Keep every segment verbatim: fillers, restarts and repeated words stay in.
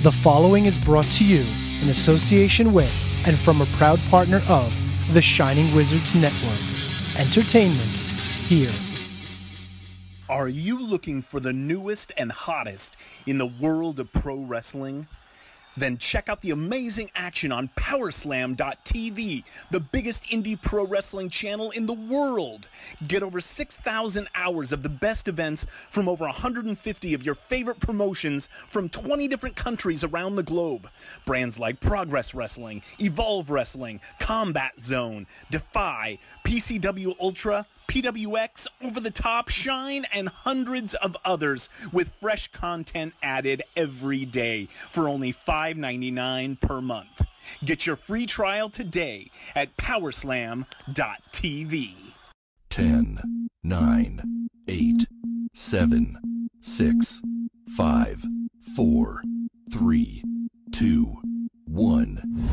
The following is brought to you in association with and from a proud partner of the Shining Wizards Network. Entertainment here. Are you looking for the newest and hottest in the world of pro wrestling? Then check out the amazing action on Powerslam dot T V, the biggest indie pro wrestling channel in the world. Get over six thousand hours of the best events from over one hundred fifty of your favorite promotions from twenty different countries around the globe. Brands like Progress Wrestling, Evolve Wrestling, Combat Zone, Defy, P C W Ultra, P W X, Over the Top, Shine, and hundreds of others with fresh content added every day for only five ninety-nine per month. Get your free trial today at Powerslam dot T V. ten, nine, eight, seven, six, five, four, three, two, one.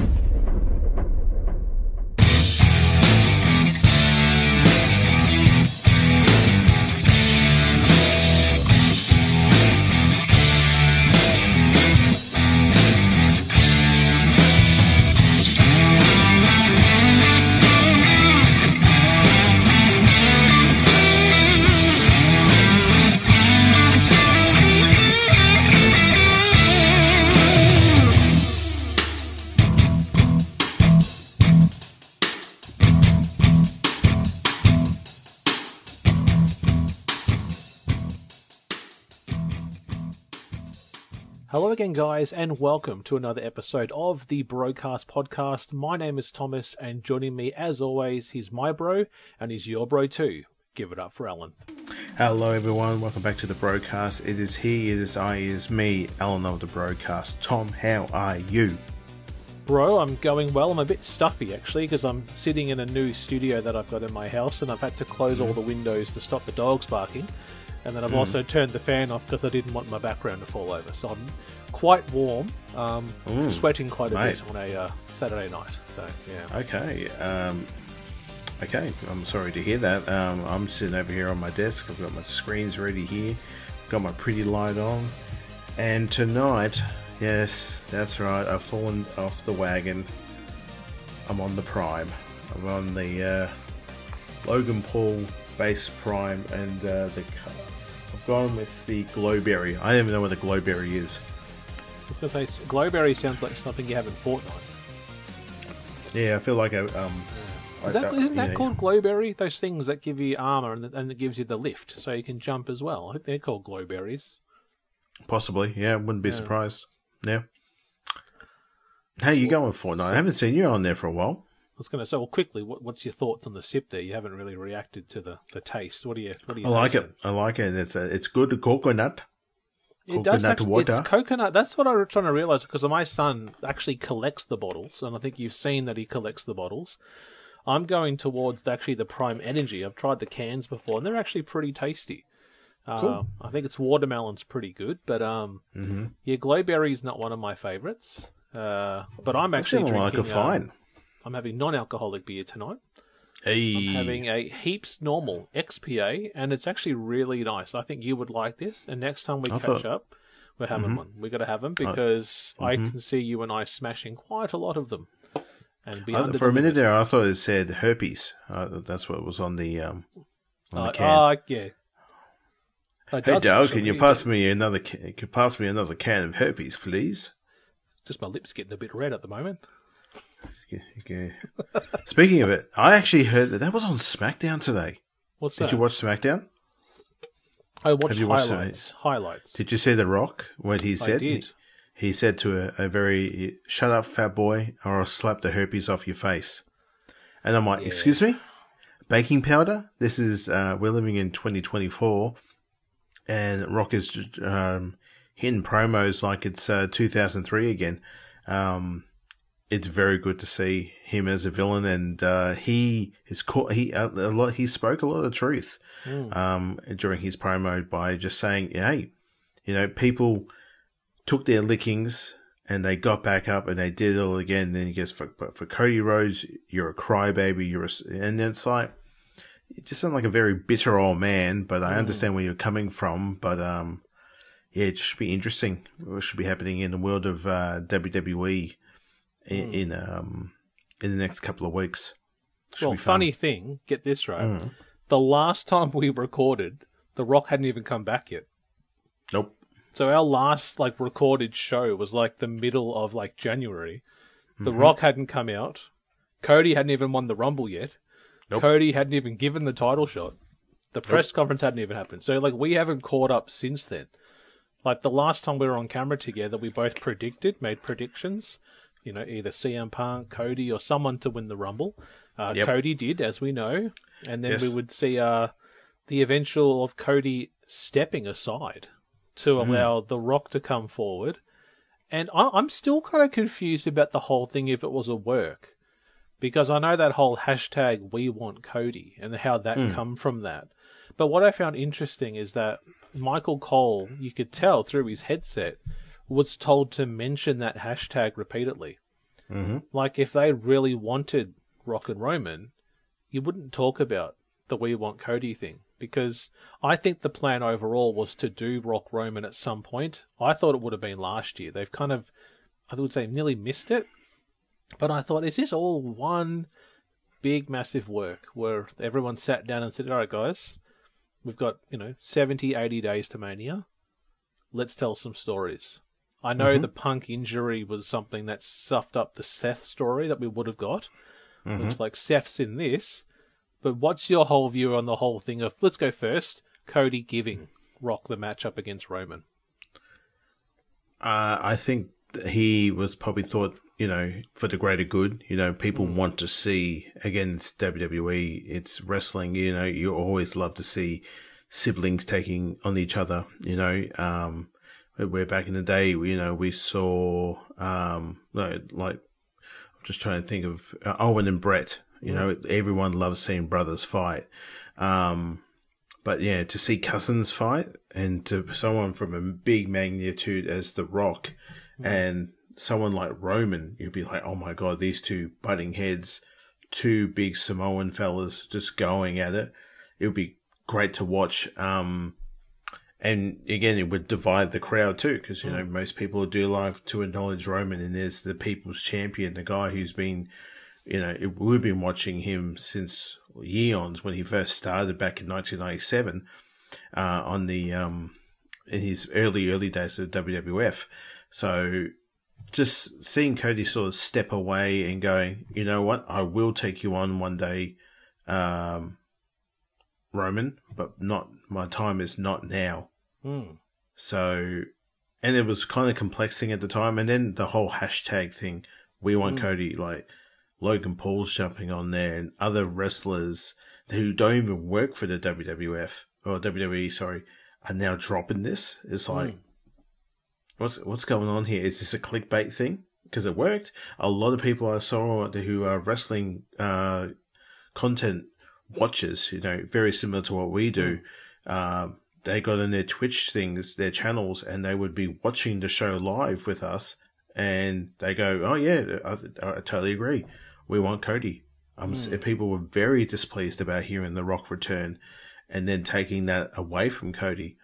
Hello again, guys, and welcome to another episode of the Broadcast Podcast. My name is Thomas, and joining me, as always, he's my bro, and he's your bro too. Give it up for Alan. Hello, everyone. Welcome back to the Broadcast. It is he, it is I, it is me, Alan of the Broadcast. Tom, how are you? Bro, I'm going well. I'm a bit stuffy, actually, because I'm sitting in a new studio that I've got in my house, and I've had to close mm. all the windows to stop the dogs barking. And then I've mm. also turned the fan off because I didn't want my background to fall over. So I'm quite warm, um, mm. sweating quite a Mate. bit on a uh, Saturday night. So, yeah. Okay. Um, okay. I'm sorry to hear that. Um, I'm sitting over here on my desk. I've got my screens ready here. Got my pretty light on. And tonight, yes, that's right, I've fallen off the wagon. I'm on the Prime. I'm on the uh, Logan Paul base Prime and uh, the... I've gone with the Glowberry. I don't even know what the Glowberry is. I was going to say, Glowberry sounds like something you have in Fortnite. Yeah, I feel like a... Um, yeah. Is that, I, isn't that yeah, called Glowberry? Those things that give you armor and, and it gives you the lift so you can jump as well. I think they're called Glowberries. Possibly, yeah. Wouldn't be yeah. surprised. Yeah. Hey, you going with Fortnite? So, I haven't seen you on there for a while. I was going to say, well, quickly, what, what's your thoughts on the sip there? You haven't really reacted to the, the taste. What do you what do you? I like tasting? it. I like it. It's a, it's good coconut. It coconut does actually, water. It's coconut. That's what I was trying to realize because my son actually collects the bottles, and I think you've seen that he collects the bottles. I'm going towards actually the Prime Energy. I've tried the cans before, and they're actually pretty tasty. Cool. Uh, I think it's watermelon's pretty good, but um, mm-hmm. yeah, Glowberry's not one of my favourites. Uh, but I'm actually That's drinking. I could find. Uh, I'm having non-alcoholic beer tonight. Hey. I'm having a Heaps Normal X P A, and it's actually really nice. I think you would like this, and next time we I catch thought... up, we're having mm-hmm. one. We've got to have them because uh, mm-hmm. I can see you and I smashing quite a lot of them. And be uh, for a minute there, I thought it said herpes. Uh, that's what was on the, um, on uh, the can. Uh, yeah. Hey, Dale, can you pass me another? Can you pass me another can of herpes, please? Just my lips getting a bit red at the moment. Okay. Speaking of it, I actually heard that that was on SmackDown today. What's Did that? you watch SmackDown? I watched Have you highlights. Watched highlights. Did you see The Rock? What he said? I did. He, he said to a, a very, shut up, fat boy, or I'll slap the herpes off your face. And I'm like, yeah. Excuse me? Baking powder? This is, uh, we're living in twenty twenty-four, and Rock is um, hitting promos like it's uh, two thousand three again. Um... It's very good to see him as a villain, and uh, he is caught, he a lot. He spoke a lot of truth mm. um, during his promo by just saying, "Hey, you know, people took their lickings and they got back up and they did it all again." And then he goes, "For for Cody Rhodes, you're a crybaby. You're a," and it's like it just sounds like a very bitter old man. But I mm. understand where you're coming from. But um, yeah, it should be interesting. What should be happening in the world of uh, W W E in, mm. in um in the next couple of weeks. Should well, funny thing, get this right. Mm. The last time we recorded, The Rock hadn't even come back yet. Nope. So our last like recorded show was like the middle of like January. The mm-hmm. Rock hadn't come out. Cody hadn't even won the Rumble yet. Nope. Cody hadn't even given the title shot. The press nope. conference hadn't even happened. So like we haven't caught up since then. Like the last time we were on camera together, we both predicted, made predictions. You know, either C M Punk, Cody, or someone to win the Rumble. Uh, yep. Cody did, as we know. And then yes. we would see uh, the eventual of Cody stepping aside to allow mm. The Rock to come forward. And I- I'm still kind of confused about the whole thing if it was a work. Because I know that whole hashtag We Want Cody and how that mm. come from that. But what I found interesting is that Michael Cole, you could tell through his headset, was told to mention that hashtag repeatedly. Mm-hmm. Like if they really wanted Rock and Roman, you wouldn't talk about the We Want Cody thing. Because I think the plan overall was to do Rock Roman at some point. I thought it would have been last year. They've kind of, I would say, nearly missed it. But I thought, is this all one big, massive work where everyone sat down and said, all right, guys, we've got, you know, seventy, eighty days to Mania. Let's tell some stories. I know mm-hmm. the Punk injury was something that stuffed up the Seth story that we would have got. Mm-hmm. Looks like Seth's in this. But what's your whole view on the whole thing of, let's go first, Cody giving Rock the matchup against Roman? Uh, I think he was probably thought, you know, for the greater good. You know, people mm. want to see, again, it's W W E, it's wrestling, you know, you always love to see siblings taking on each other, you know. Um, where back in the day, you know, we saw, um, like, like I'm just trying to think of uh, Owen and Brett. You know, everyone loves seeing brothers fight. Um, but yeah, to see cousins fight and to someone from a big magnitude as The Rock mm. and someone like Roman, you'd be like, oh my God, these two butting heads, two big Samoan fellas just going at it. It would be great to watch. Um, and again, it would divide the crowd too, because, you mm. know, most people do like to acknowledge Roman, and there's the people's champion, the guy who's been, you know, it, we've been watching him since eons when he first started back in nineteen ninety-seven uh, on the um, in his early early days of W W F. So just seeing Cody sort of step away and going, you know what, I will take you on one day, um, Roman, but not my time is not now. Mm. So, and it was kind of complexing at the time, and then the whole hashtag thing, We Want mm. Cody, like. Logan Paul's jumping on there and other wrestlers who don't even work for the W W F or W W E, sorry, are now dropping this. It's like, mm. what's what's going on here? Is this a clickbait thing? Because it worked. A lot of people I saw who are wrestling uh, content watchers, you know, very similar to what we do. Mm. Um, they got in their Twitch things, their channels, and they would be watching the show live with us. And they go, oh yeah, I, I totally agree. We want Cody. Um, mm. People were very displeased about hearing The Rock return and then taking that away from Cody.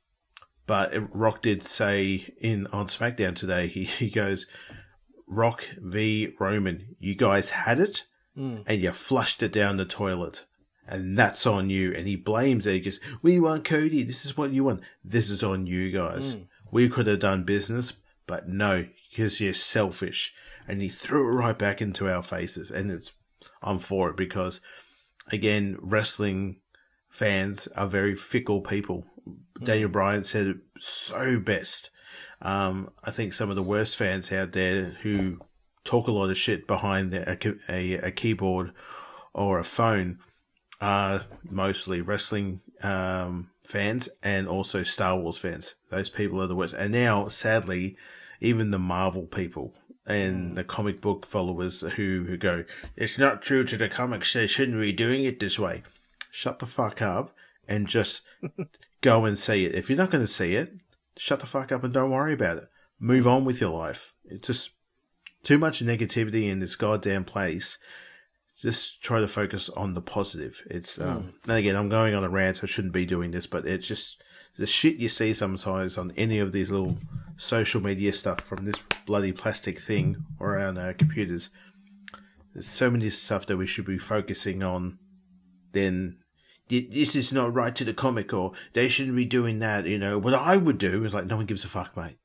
But Rock did say in on SmackDown today, he, he goes, Rock v Roman, you guys had it mm. and you flushed it down the toilet. And that's on you. And he blames it. He goes, we want Cody. This is what you want. This is on you guys. Mm. We could have done business, but no, because you're selfish. And he threw it right back into our faces. And it's, I'm for it because, again, wrestling fans are very fickle people. Mm. Daniel Bryan said it so best. Um, I think some of the worst fans out there who talk a lot of shit behind a, a, a keyboard or a phone are mostly wrestling um, fans and also Star Wars fans. Those people are the worst. And now, sadly, even the Marvel people and the comic book followers who, who go, it's not true to the comics, they shouldn't be doing it this way. Shut the fuck up and just go and see it. If you're not going to see it, shut the fuck up and don't worry about it. Move on with your life. It's just too much negativity in this goddamn place. Just try to focus on the positive. It's, um, mm. and again, I'm going on a rant. I shouldn't be doing this, but it's just, the shit you see sometimes on any of these little social media stuff from this bloody plastic thing around our computers. There's so many stuff that we should be focusing on. Then this is not right to the comic, or they shouldn't be doing that. You know what I would do is like, no one gives a fuck, mate.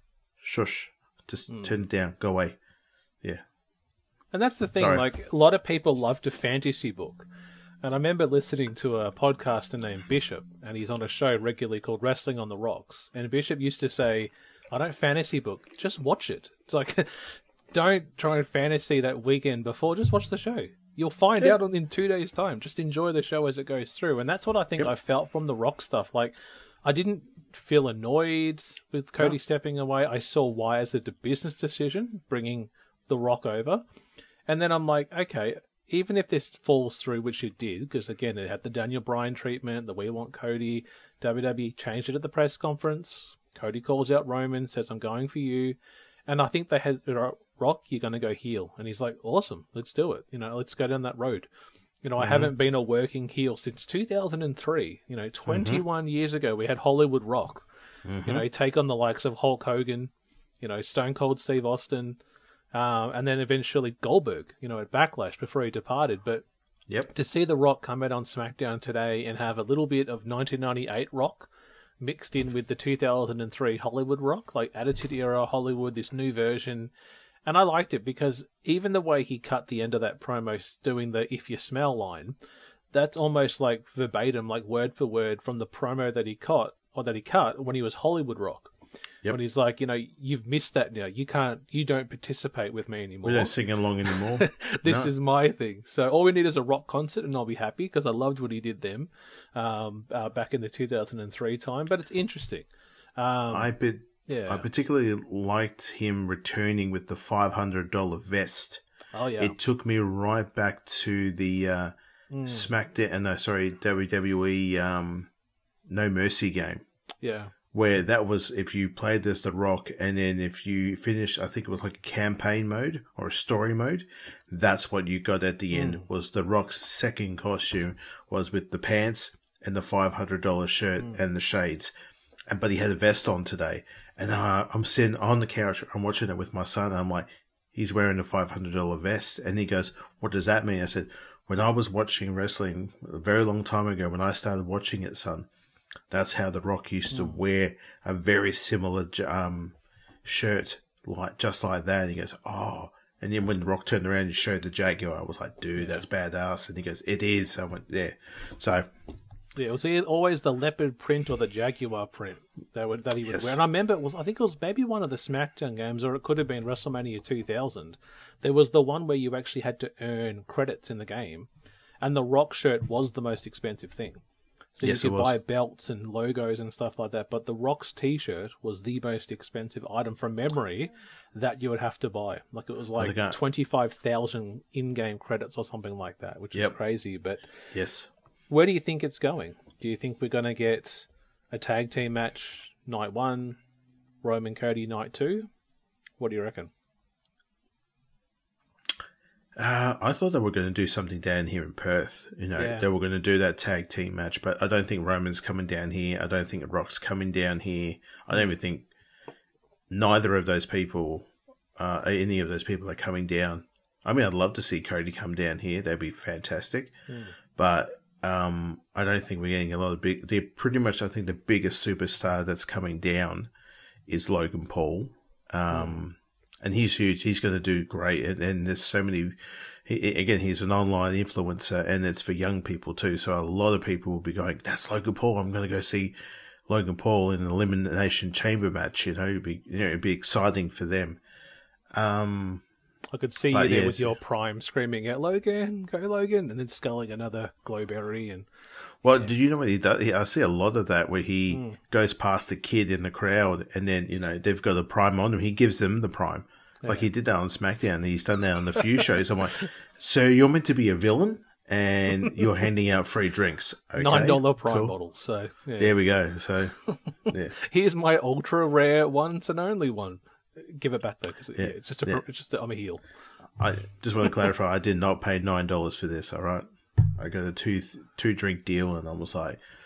Shush, just mm. turn it down, go away. Yeah, and that's the thing. Sorry. Like a lot of people love to fantasy book, and I remember listening to a podcaster named Bishop, and he's on a show regularly called Wrestling on the Rocks. And Bishop used to say, "I don't fantasy book, just watch it." It's like. Don't try and fantasy that weekend before. Just watch the show. You'll find yeah. out in two days' time. Just enjoy the show as it goes through. And that's what I think yep. I felt from the Rock stuff. Like, I didn't feel annoyed with Cody no. stepping away. I saw why as a business decision, bringing the Rock over. And then I'm like, okay, even if this falls through, which it did, because again, it had the Daniel Bryan treatment, the We Want Cody, W W E changed it at the press conference. Cody calls out Roman, says, I'm going for you. And I think they had, Rock, you're going to go heel. And he's like, awesome, let's do it. You know, let's go down that road. You know, mm-hmm. I haven't been a working heel since two thousand three. You know, twenty-one mm-hmm. years ago, we had Hollywood Rock. Mm-hmm. You know, take on the likes of Hulk Hogan, you know, Stone Cold Steve Austin, um, and then eventually Goldberg, you know, at Backlash before he departed. But yep. to see The Rock come out on SmackDown today and have a little bit of nineteen ninety-eight Rock mixed in with the two thousand three Hollywood Rock, like Attitude Era Hollywood, this new version. And I liked it because even the way he cut the end of that promo doing the If You Smell line, that's almost like verbatim, like word for word from the promo that he cut, or that he cut when he was Hollywood Rock. Yep. When he's like, you know, you've missed that now. You can't, you don't participate with me anymore. We don't sing along anymore. This no. is my thing. So all we need is a Rock concert and I'll be happy because I loved what he did then um, uh, back in the two thousand three time. But it's interesting. Um, I bet. Yeah. I particularly liked him returning with the five hundred dollars vest. Oh, yeah. It took me right back to the uh, mm. SmackDown, uh, no, sorry, W W E um, No Mercy game. Yeah. Where that was, if you played as The Rock, and then if you finished, I think it was like a campaign mode or a story mode, that's what you got at the end, mm. was The Rock's second costume was with the pants and the five hundred dollars shirt mm. and the shades. And But he had a vest on today. And uh, I'm sitting on the couch, I'm watching it with my son, and I'm like, he's wearing a five hundred dollars vest. And he goes, what does that mean? I said, when I was watching wrestling a very long time ago, when I started watching it, son, that's how The Rock used to mm. wear a very similar um, shirt, like just like that. And he goes, oh. And then when The Rock turned around and showed the Jaguar, I was like, dude, that's badass. And he goes, it is. I went, yeah. So... Yeah, it was always the leopard print or the Jaguar print that would that he would yes. wear. And I remember it was, I think it was maybe one of the SmackDown games, or it could have been WrestleMania two thousand. There was the one where you actually had to earn credits in the game, and the Rock shirt was the most expensive thing. So yes, you could buy belts and logos and stuff like that, but the Rock's T-shirt was the most expensive item from memory that you would have to buy. Like it was like oh, twenty-five thousand in-game credits or something like that, which yep. is crazy. But yes. Where do you think it's going? Do you think we're going to get a tag team match night one, Roman Cody night two? What do you reckon? Uh, I thought they were going to do something down here in Perth. You know, yeah. they were going to do that tag team match, but I don't think Roman's coming down here. I don't think Rock's coming down here. I don't even think neither of those people, uh, any of those people are coming down. I mean, I'd love to see Cody come down here. That'd be fantastic. Mm. But um, I don't think we're getting a lot of big... They're pretty much, I think, the biggest superstar that's coming down is Logan Paul. Um, mm. And he's huge. He's going to do great. And, and there's so many... He, again, he's an online influencer, and it's for young people too. So a lot of people will be going, that's Logan Paul. I'm going to go see Logan Paul in an Elimination Chamber match. You know, it'd be, you know, it'd be exciting for them. Um... I could see you there yes. with your prime screaming out, Logan, go Logan, and then sculling another glowberry. And Well, yeah. did you know what he does? I see a lot of that where he mm. goes past a kid in the crowd and then, you know, they've got a prime on him. He gives them the prime. Yeah. Like he did that on SmackDown. He's done that on a few shows. I'm like, so you're meant to be a villain and you're handing out free drinks. Okay, nine dollars prime cool. bottles. So yeah. There we go. So yeah. Here's my ultra rare once and only one. Give it back though, because yeah, it's just a, yeah. it's just that I'm a heel. I just want to clarify. I did not pay nine dollars for this. All right, I got a two two drink deal, and I was like,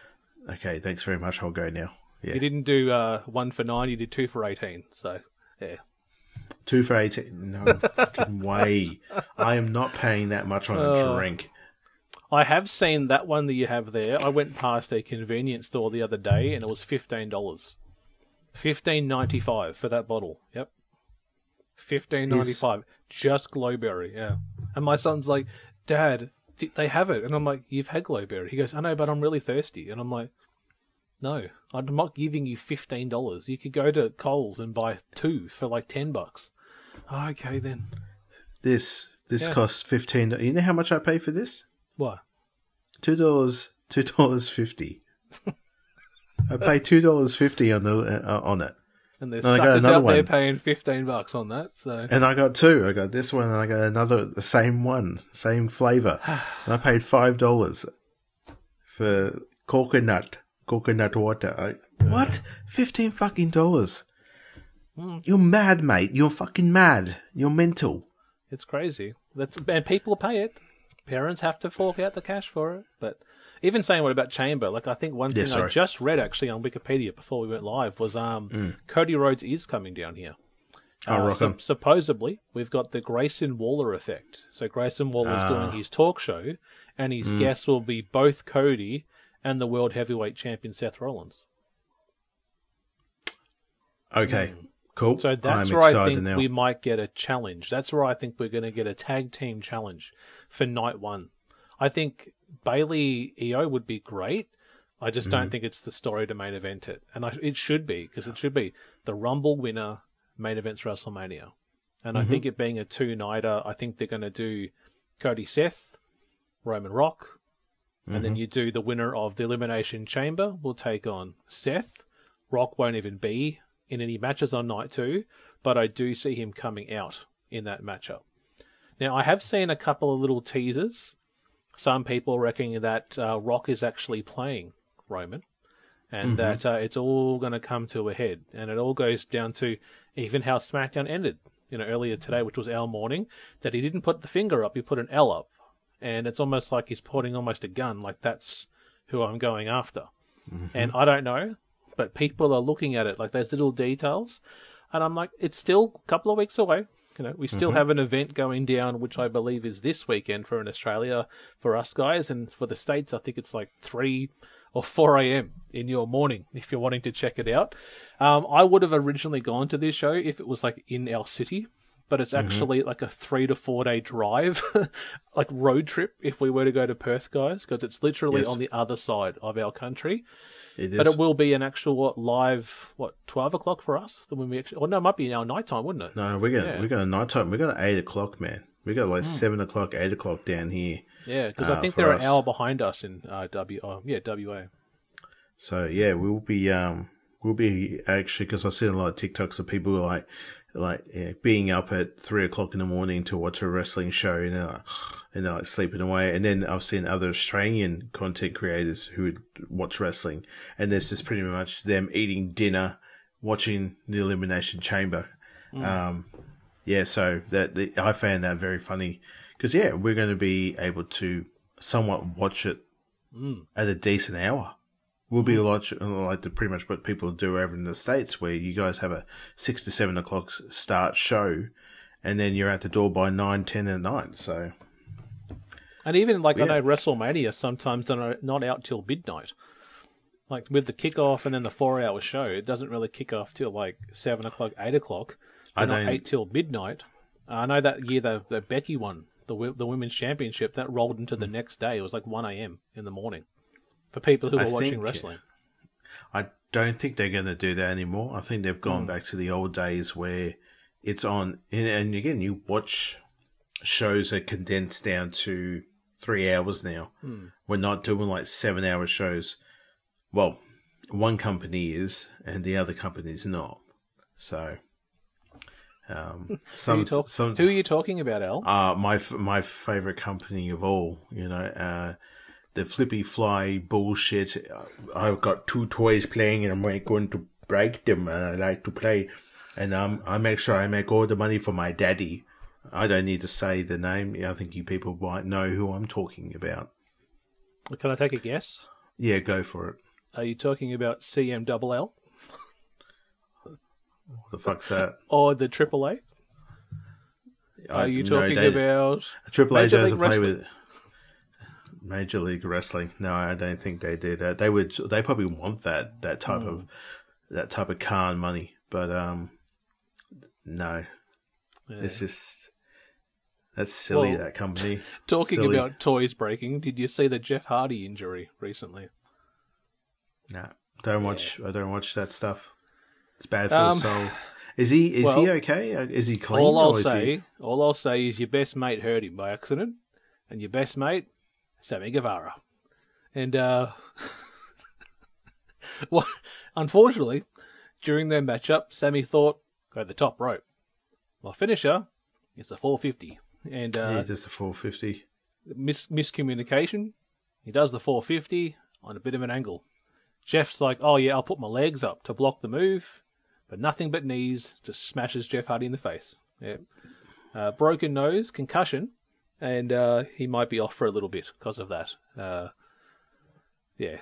Okay, thanks very much. I'll go now. Yeah. You didn't do uh, one for nine, you did two for eighteen. So, yeah. Two for eighteen? No fucking way. I am not paying that much on a Oh. drink. I have seen that one that you have there. I went past a convenience store the other day and it was fifteen dollars. fifteen ninety-five for that bottle. Yep. fifteen ninety-five. Just Glowberry, yeah. And my son's like, Dad, d- they have it. And I'm like, you've had Glowberry. He goes, I know, but I'm really thirsty. And I'm like, no, I'm not giving you fifteen dollars. You could go to Coles and buy two for like ten bucks. Oh, okay, then. This this Yeah. costs fifteen dollars. You know how much I pay for this? What? Two dollars, two dollars fifty. I pay two dollars fifty on the uh, on it, And there's No, I got suckers another out there one. paying fifteen bucks on that. So and I got two. I got this one, and I got another, the same one, same flavor, and I paid five dollars for coconut coconut water. I, what? Fifteen fucking dollars? You're mad, mate. You're fucking mad. You're mental. it's crazy. That's and people pay it. Parents have to fork out the cash for it. But even saying what about Chamber, like I think one Yeah, thing I sorry. just read actually on Wikipedia before we went live was um Cody Rhodes is coming down here. Oh, Uh, rock sup- 'em. supposedly, we've got the Grayson Waller effect. So Grayson Waller's Ah. doing his talk show, and his Mm. guests will be both Cody and the world heavyweight champion Seth Rollins. Okay, cool. So that's I'm where I excited think now. we might get a challenge. That's where I think we're going to get a tag team challenge for night one. I think Bailey E O would be great. I just Mm-hmm. don't think it's the story to main event it. And I, it should be, because it should be the Rumble winner main events WrestleMania. And I Mm-hmm. think it being a two-nighter, I think they're going to do Cody Seth, Roman Rock, and Mm-hmm. then you do the winner of the Elimination Chamber will take on Seth. Rock won't even be in any matches on night two, but I do see him coming out in that matchup. Now, I have seen a couple of little teasers. Some people reckon that uh, Rock is actually playing Roman, and that uh, it's all going to come to a head. And it all goes down to even how SmackDown ended, you know, earlier today, which was our morning, that he didn't put the finger up, he put an L up. And it's almost like he's pointing almost a gun, like that's who I'm going after. And I don't know, but people are looking at it like there's little details. And I'm like, it's still a couple of weeks away. You know, we still have an event going down, which I believe is this weekend for in Australia for us guys. And for the States, I think it's like three or four a.m. in your morning if you're wanting to check it out. Um, I would have originally gone to this show if it was like in our city, but it's actually like a three to four day drive, like road trip if we were to go to Perth, guys, because it's literally Yes. on the other side of our country. It is. But it will be an actual what, live, what, twelve o'clock for us? When we actually, or no, it might be our night time, wouldn't it? No, we're gonna Yeah. we got a night time. We got eight o'clock, man. We got like seven o'clock, eight o'clock down here. Yeah, because uh, I think for they're an us. hour behind us in uh, W. Oh, yeah, W A. So yeah, we'll be um we'll be actually, because I've seen a lot of TikToks of people who are like like yeah, being up at three o'clock in the morning to watch a wrestling show, and they're like, and they're like sleeping away. And then I've seen other Australian content creators who would watch wrestling, and there's just pretty much them eating dinner, watching the Elimination Chamber. Um, yeah, so that the, I found that very funny because yeah, we're going to be able to somewhat watch it at a decent hour. We'll be like, like the, pretty much what people do over in the States, where you guys have a six to seven o'clock start show, and then you're at the door by nine, ten at night. So, And even like I Yeah. know WrestleMania sometimes they're not out till midnight. Like with the kickoff and then the four-hour show, it doesn't really kick off till like seven o'clock, eight o'clock. I They're not don't- eight till midnight. I know that year the, the Becky won the wi- the women's championship that rolled into the next day. It was like one a.m. in the morning for people who I were watching think- wrestling. I don't think they're going to do that anymore. I think they've gone back to the old days where it's on, and, and again, you watch shows that condense down to three hours now. We're not doing like seven hour shows. Well, one company is, and the other company is not. So, um, Who, are some, you talk- some, who are you talking about, Al? uh, my f- my favorite company of all, you know, uh, the Flippy Fly bullshit. uh, I've got two toys playing, and I'm like going to break them, and I like to play, and um, I make sure I make all the money for my daddy. I don't need to say the name. I think you people might know who I'm talking about. Can I take a guess? Yeah, go for it. Are you talking about C M L L? What the fuck's that? Or the Triple A? Are you no, talking they- about Triple A Major doesn't League play Wrestling? with Major League Wrestling. No, I don't think they do that. They would. They probably want that that type Hmm. of that type of Khan money, but um, no, Yeah. it's just that's silly. Well, that company. Talking Silly. about toys breaking, did you see the Jeff Hardy injury recently? Nah, don't watch. I don't watch that stuff. It's bad for Um, the soul. Is he? Is well, he okay? Is he clean? All I'll or is say, he... all I'll say is your best mate hurt him by accident, and your best mate, Sammy Guevara, and uh, well, unfortunately, during their matchup, Sammy thought go the top rope. My finisher is a four fifty, and uh, yeah, just a four fifty. mis- miscommunication. He does the four fifty on a bit of an angle. Jeff's like, oh yeah, I'll put my legs up to block the move, but nothing but knees, just smashes Jeff Hardy in the face. Yeah. Uh, broken nose, concussion, and uh, he might be off for a little bit because of that. Uh, yeah.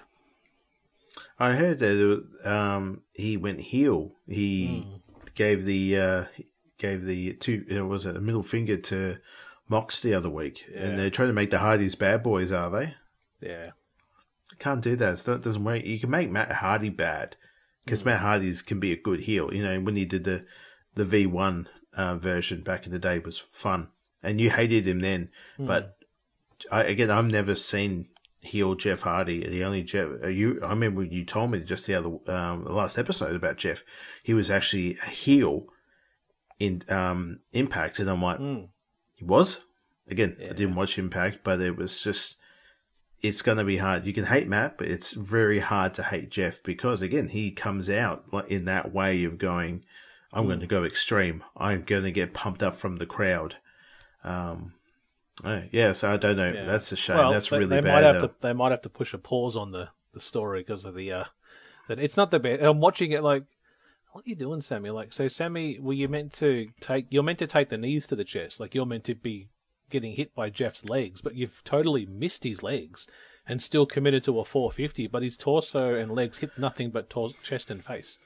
I heard that um, he went heel. He Mm. gave the uh, gave the two. It was a middle finger to Mox the other week, Yeah. and they're trying to make the Hardys bad boys. Are they? Yeah. Can't do that. It's not, it doesn't work. You can make Matt Hardy bad because Mm. Matt Hardy's can be a good heel. You know, when he did the the V one uh, version back in the day, was fun, and you hated him then. Mm. But I, again, I've never seen heel Jeff Hardy. The only Jeff uh, you, I remember you told me just the other um, the last episode about Jeff. He was actually a heel in um, Impact, and I'm like, Mm. he was. Again, Yeah. I didn't watch Impact, but it was just. It's going to be hard. You can hate Matt, but it's very hard to hate Jeff because, again, he comes out like in that way of going, I'm going to go extreme. I'm going to get pumped up from the crowd. Um, uh, yeah, so I don't know. Yeah. That's a shame. Well, That's they, really they bad. Might have though. to, they might have to push a pause on the, the story because of the uh, that it's not the best. I'm watching it like, what are you doing, Sammy? Like, so Sammy, were you meant to take? You're meant to take the knees to the chest. Like you're meant to be getting hit by Jeff's legs, but you've totally missed his legs and still committed to a four fifty. But his torso and legs hit nothing but tor- chest and face.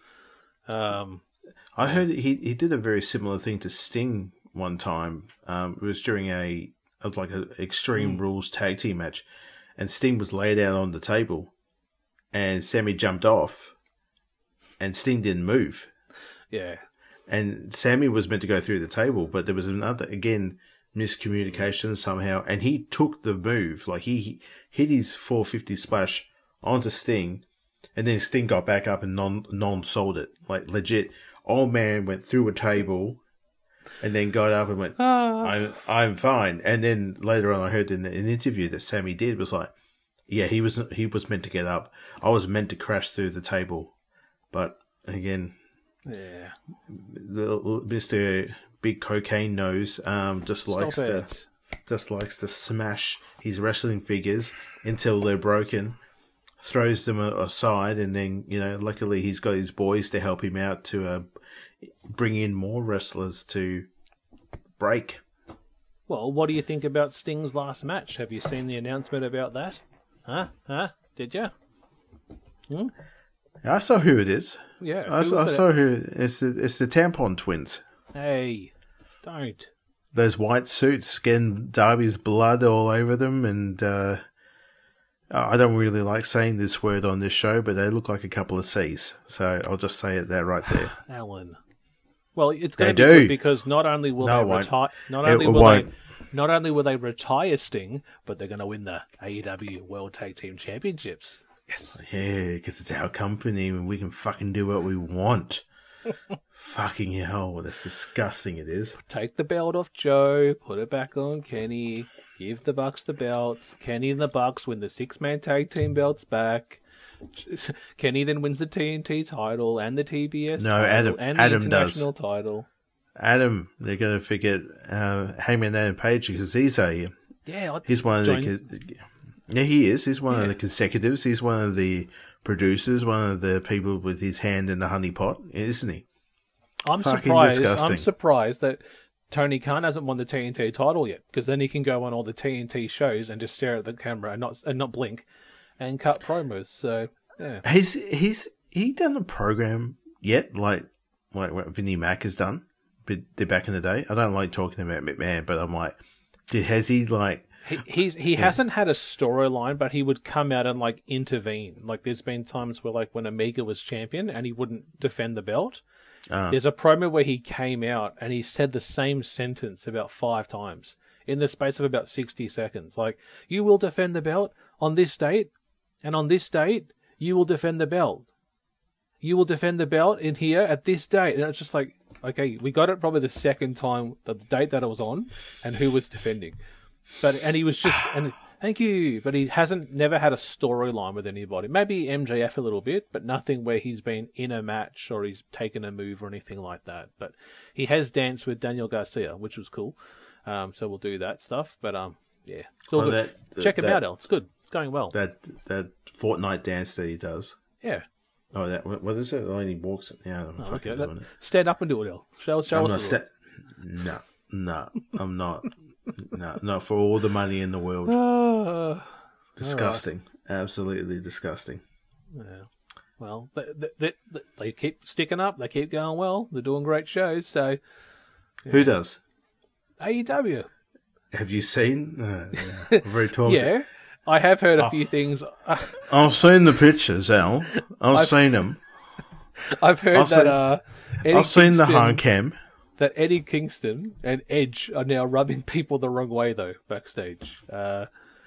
Um, I heard he he did a very similar thing to Sting one time. Um, it was during a of like an Extreme Mm. Rules tag team match, and Sting was laid out on the table, and Sammy jumped off, and Sting didn't move, yeah, and Sammy was meant to go through the table, but there was another again miscommunication somehow, and he took the move, like he, he hit his four fifty splash onto Sting, and then Sting got back up and non non sold it, like legit. Old man went through a table, and then got up and went, Ah. "I'm I'm fine." And then later on, I heard in an interview that Sammy did was like, "Yeah, he was he was meant to get up. I was meant to crash through the table, but again, yeah. the Mister Big Cocaine Nose um just Stop likes to it. just likes to smash his wrestling figures until they're broken." Throws them a- aside, and then, you know, luckily he's got his boys to help him out to uh, bring in more wrestlers to break. Well, what do you think about Sting's last match? Have you seen the announcement about that? Huh? Huh? Did you? Hmm? I saw who it is. Yeah. I who saw, I was it? saw who it's the, it's the Tampon Twins. Hey, don't. Those white suits getting Darby's blood all over them, and uh, I don't really like saying this word on this show, but they look like a couple of C's. So I'll just say it there, right there. Alan. Well, it's going They to be do. good because not only will No, it they won't. retire, not It only will won't. they, not only will they retire Sting, but they're going to win the A E W World Tag Team Championships. Yes. Yeah, because it's our company and we can fucking do what we want. Fucking hell, that's disgusting it is. Take the belt off Joe, put it back on Kenny, give the Bucks the belts. Kenny and the Bucks win the six-man tag team belts back. Kenny then wins the T N T title and the T B S No, title Adam- and the Adam does. international title. Adam, they're going to forget uh, Hangman Adam Page because he's a Yeah, I- he's one of joins- the yeah he is he's one Yeah. of the consecutives. He's one of the producers, one of the people with his hand in the honey pot, isn't he? I'm Fucking surprised. disgusting. I'm surprised that Tony Khan hasn't won the T N T title yet, because then he can go on all the T N T shows and just stare at the camera and not and not blink, and cut promos. So Yeah. Has he's he done a program yet? Like like what Vinnie Mac has done, but they're back in the day. I don't like talking about McMahon, but I'm like, did has he like? He, he's he yeah. hasn't had a storyline, but he would come out and like intervene. Like there's been times where like when Omega was champion and he wouldn't defend the belt. Uh. There's a promo where he came out and he said the same sentence about five times in the space of about sixty seconds. Like, you will defend the belt on this date, and on this date you will defend the belt. You will defend the belt in here at this date. And it's just like, okay, we got it probably the second time, the date that it was on, and who was defending. But and he was just and thank you, but he hasn't never had a storyline with anybody. Maybe M J F a little bit, but nothing where he's been in a match or he's taken a move or anything like that. But he has danced with Daniel Garcia, which was cool. Um, so we'll do that stuff. But um, yeah, it's all well, good. That, Check that, him out, El. It's good. It's going well. That that Fortnite dance that he does. Yeah. Oh, that what is it? Oh, he walks it. Yeah, I'm oh, fucking okay. doing that, it. Stand up and do it, El. Show, show I'm us. Sta- no, no, I'm not. No, no, for all the money in the world. Uh, disgusting. Right. Absolutely disgusting. Yeah. Well, they, they, they, they keep sticking up. They keep going well. They're doing great shows. So, yeah. Who does? A E W. Have you seen? Uh, yeah. Very talkative. Yeah. I have heard a oh, few things. I've seen the pictures, Al. I've, I've seen them. I've heard I've that. Seen, uh, Eddie I've seen Kingston, the hard cam. That Eddie Kingston and Edge are now rubbing people the wrong way, though, backstage. Uh,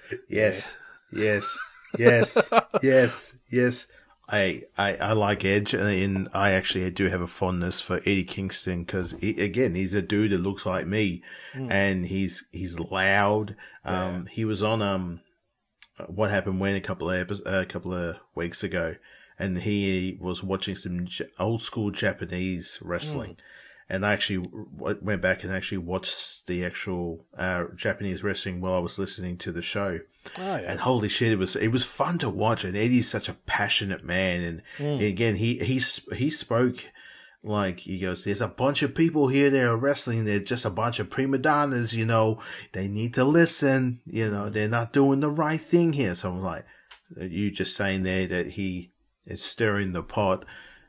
yes, yeah. yes, yes, yes, yes. I, I I like Edge, and I actually do have a fondness for Eddie Kingston because, he, again, he's a dude that looks like me, mm. and he's he's loud. Um, yeah. He was on um, What Happened When a couple of episodes, a couple of weeks ago, and he was watching some old school Japanese wrestling. Mm. And I actually went back and actually watched the actual uh, Japanese wrestling while I was listening to the show. Oh, yeah. And holy shit, it was it was fun to watch. And Eddie's such a passionate man. And mm. again, he he he spoke like, he goes, "There's a bunch of people here that are wrestling. They're just a bunch of prima donnas, you know. They need to listen. You know, they're not doing the right thing here." So I'm like, you just saying there that he is stirring the pot.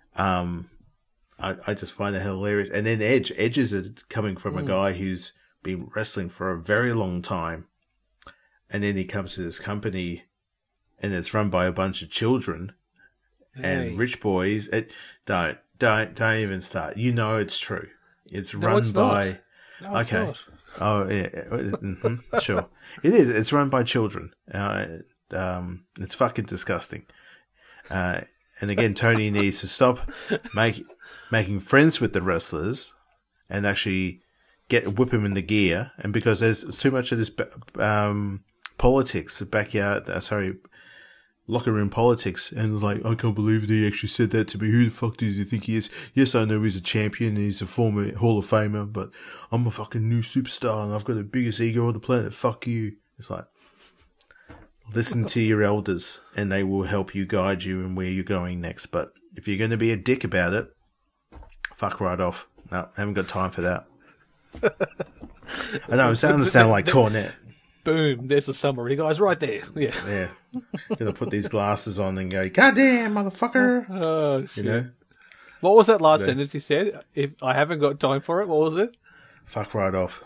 Um, I, I just find it hilarious. And then Edge. Edge is a, coming from mm. a guy who's been wrestling for a very long time. And then he comes to this company and it's run by a bunch of children hey. and rich boys. It, don't, don't, don't even start. You know it's true. It's no, run it's by... No, it's okay. not. Oh, yeah. Mm-hmm, sure. It is. It's run by children. Uh, um, it's fucking disgusting. Uh, and again, Tony needs to stop make, making friends with the wrestlers and actually get whip him in the gear. And because there's too much of this um, politics, backyard, uh, sorry, locker room politics. And it's like, I can't believe that he actually said that to me. Who the fuck does he think he is? Yes, I know he's a champion and he's a former Hall of Famer, but I'm a fucking new superstar and I've got the biggest ego on the planet. Fuck you. It's like, listen to your elders and they will help you, guide you in where you're going next. But if you're going to be a dick about it, fuck right off. No, haven't got time for that. I know, I'm starting to sound like Cornette. Boom, there's the summary, guys, right there. Yeah. Yeah. Gonna put these glasses on and go, goddamn, motherfucker. Oh, shit. You know? What was that last so, sentence he said? If I haven't got time for it, what was it? Fuck right off.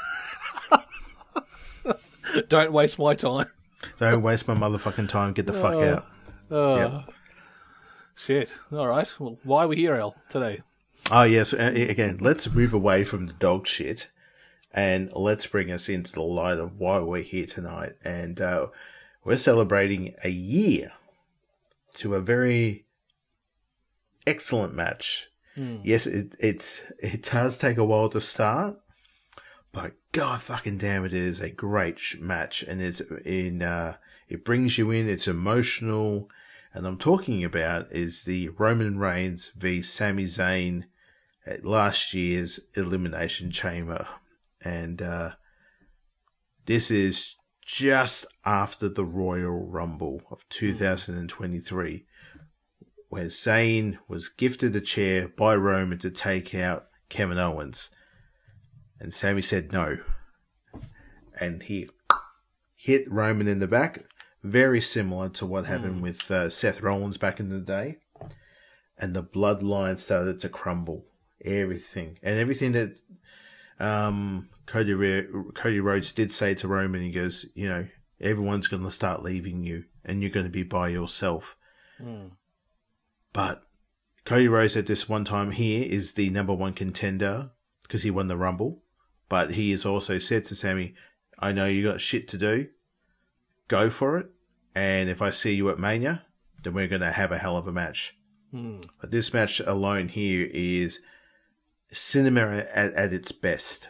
Don't waste my time. Don't waste my motherfucking time. Get the fuck oh, out. Oh. Yep. Shit. All right. Well, why are we here, Al, today? Oh, yes. Again, let's move away from the dog shit and let's bring us into the light of why we're here tonight. And uh, we're celebrating a year to a very excellent match. Mm. Yes, it it's it does take a while to start, but god fucking damn, it is a great match, and it's in uh, it brings you in. It's emotional, and I'm talking about is the Roman Reigns v Sami Zayn at last year's Elimination Chamber, and uh, this is just after the Royal Rumble of two thousand twenty-three, where Zayn was gifted a chair by Roman to take out Kevin Owens. And Sami said no. And he hit Roman in the back. very similar to what happened Mm. with uh, Seth Rollins back in the day. And the bloodline started to crumble. Everything. And everything that um, Cody, Re- Cody Rhodes did say to Roman, he goes, you know, everyone's going to start leaving you and you're going to be by yourself. Mm. But Cody Rhodes at this one time here is the number one contender because he won the Rumble. But he has also said to Sammy, I know you got shit to do. Go for it. And if I see you at Mania, then we're going to have a hell of a match. Mm. But this match alone here is cinema at, at its best.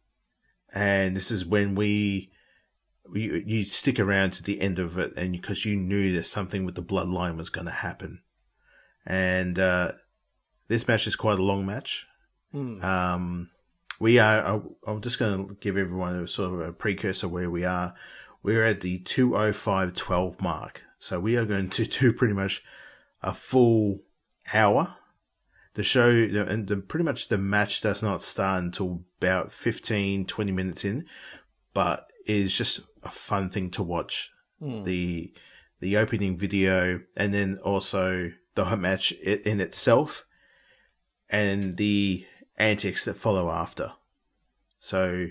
And this is when we, we you stick around to the end of it, and because you knew that something with the bloodline was going to happen. And uh, this match is quite a long match. Mm. Um, we are. I'm just going to give everyone a sort of a precursor where we are. We're at the two oh five twelve mark, so we are going to do pretty much a full hour. The show and the, pretty much the match does not start until about fifteen, twenty minutes in, but it is just a fun thing to watch. Mm. The the opening video, and then also the match in itself, and the antics that follow after. So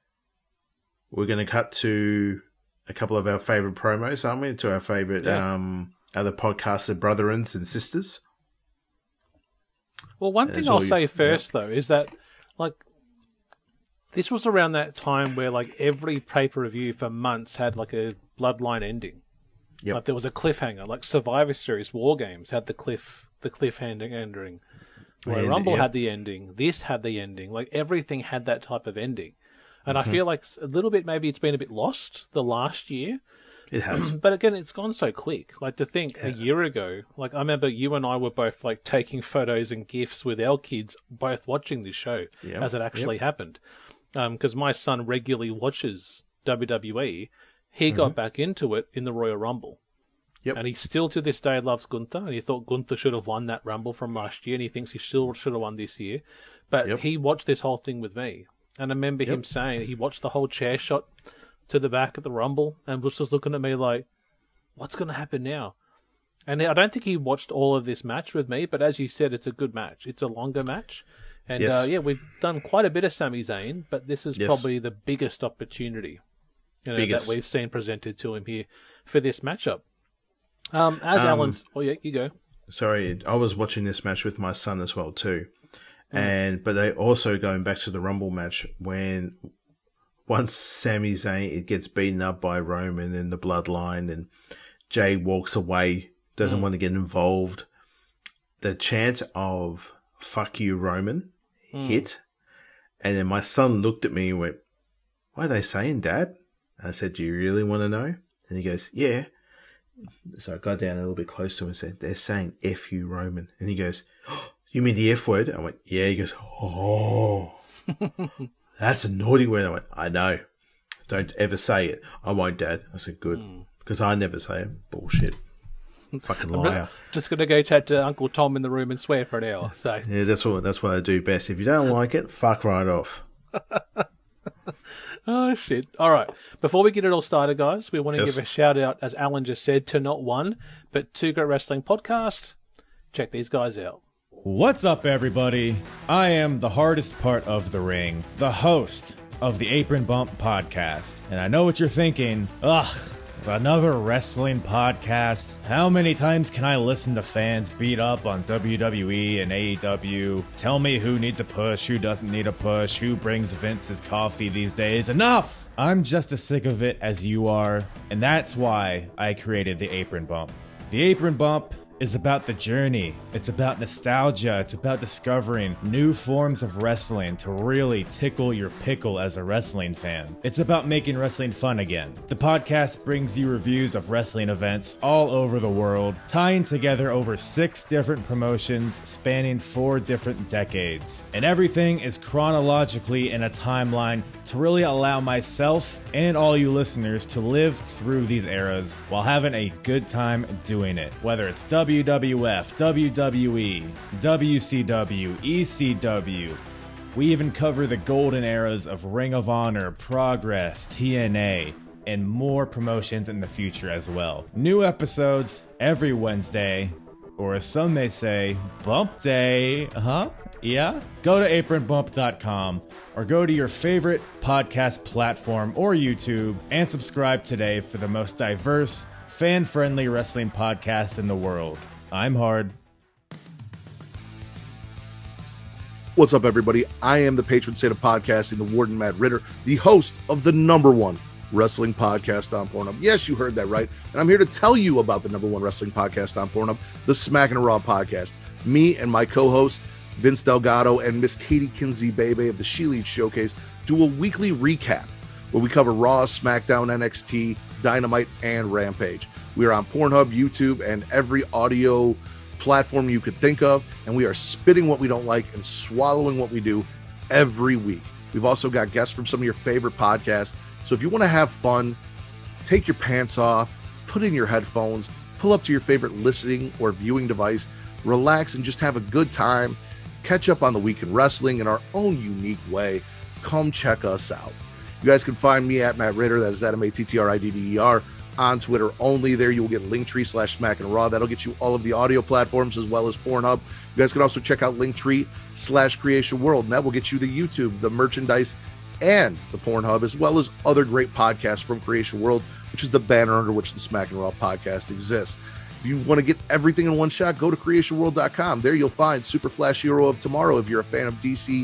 we're going to cut to a couple of our favourite promos, aren't we? To our favourite Yeah. um, other podcaster brethrens and sisters. Well, one And thing it's I'll all- say first, though, is that, like, this was around that time where, like, every pay-per-view for months had, like, a bloodline ending. Yep. Like, there was a cliffhanger. Like, Survivor Series, War Games had the cliff, the cliffhanger ending. Royal And, Rumble yep. had the ending. This had the ending. Like, everything had that type of ending. And Mm-hmm. I feel like a little bit, maybe it's been a bit lost the last year. It has. But again, it's gone so quick. Like, to think a year ago, like, I remember you and I were both, like, taking photos and GIFs with our kids, both watching this show Yep. as it actually happened. Because my son regularly watches W W E. He got back into it in the Royal Rumble. Yep. And he still, to this day, loves Gunther. And he thought Gunther should have won that Rumble from last year. And he thinks he still should have won this year. But Yep. he watched this whole thing with me. And I remember him Yep. saying he watched the whole chair shot to the back of the Rumble and was just looking at me like, what's going to happen now? And I don't think he watched all of this match with me, but as you said, it's a good match. It's a longer match. And Yes. uh, yeah, we've done quite a bit of Sami Zayn, but this is Yes. probably the biggest opportunity you know, Biggest. that we've seen presented to him here for this matchup. Um, as Um, Alan's... Oh, yeah, you go. Sorry, I was watching this match with my son as well too. And but they also going back to the Rumble match when once Sami Zayn it gets beaten up by Roman and the Bloodline and Jay walks away, doesn't want to get involved. The chant of "fuck you, Roman" hit, and then my son looked at me and went, "What are they saying, Dad?" I said, "Do you really want to know?" And he goes, "Yeah." So I got down a little bit close to him and said, "They're saying F you, Roman." And he goes, "Oh, you mean the F word?" I went, "Yeah." He goes, "Oh, that's a naughty word." I went, "I know. Don't ever say it." "I won't, Dad." I said, "Good." Because I never say it. Bullshit. Fucking liar. Just going to go chat to Uncle Tom in the room and swear for an hour. So Yeah, that's what, that's what I do best. If you don't like it, fuck right off. Oh, shit. All right. Before we get it all started, guys, we want to Yes. give a shout out, as Alan just said, to not one, but Two Great Wrestling Podcast. Check these guys out. What's up, everybody? I am the hardest part of the ring, the host of the Apron Bump podcast. And I know what you're thinking. Ugh, another wrestling podcast? How many times can I listen to fans beat up on W W E and A E W? Tell me who needs a push, who doesn't need a push, who brings Vince's coffee these days? Enough! I'm just as sick of it as you are, and that's why I created the Apron Bump. The Apron Bump is about the journey. It's about nostalgia. It's about discovering new forms of wrestling to really tickle your pickle as a wrestling fan. It's about making wrestling fun again. The podcast brings you reviews of wrestling events all over the world, tying together over six different promotions spanning four different decades. And everything is chronologically in a timeline to really allow myself and all you listeners to live through these eras while having a good time doing it. Whether it's W W F, W W E, W C W, E C W. We even cover the golden eras of Ring of Honor, Progress, T N A, and more promotions in the future as well. New episodes every Wednesday, or as some may say, bump day, huh? Yeah? Go to apron bump dot com or go to your favorite podcast platform or YouTube and subscribe today for the most diverse, fan-friendly wrestling podcast in the world. I'm Hard. What's up, everybody? I am the patron saint of podcasting, the Warden Matt Ritter, the host of the number one wrestling podcast on Pornhub. Yes, you heard that right. And I'm here to tell you about the number one wrestling podcast on Pornhub, the Smack and Raw podcast. Me and my co-host, Vince Delgado, and Miss Katie Kinsey Bebe of the She Leads Showcase do a weekly recap where we cover Raw, SmackDown, N X T, Dynamite, and Rampage. We are on Pornhub, YouTube, and every audio platform you could think of, and we are spitting what we don't like and swallowing what we do every week. We've also got guests from some of your favorite podcasts. So if you want to have fun, take your pants off, put in your headphones, pull up to your favorite listening or viewing device, relax, and just have a good time. Catch up on the week in wrestling in our own unique way. Come check us out. You guys can find me at Matt Ritter. That is at M A T T R I D D E R on Twitter only. There you will get Linktree slash Smack and Raw. That'll get you all of the audio platforms as well as Pornhub. You guys can also check out Linktree slash Creation World, and that will get you the YouTube, the merchandise, and the Pornhub, as well as other great podcasts from Creation World, which is the banner under which the Smack and Raw podcast exists. If you want to get everything in one shot, go to creation world dot com. There you'll find Super Flash Hero of Tomorrow if you're a fan of D C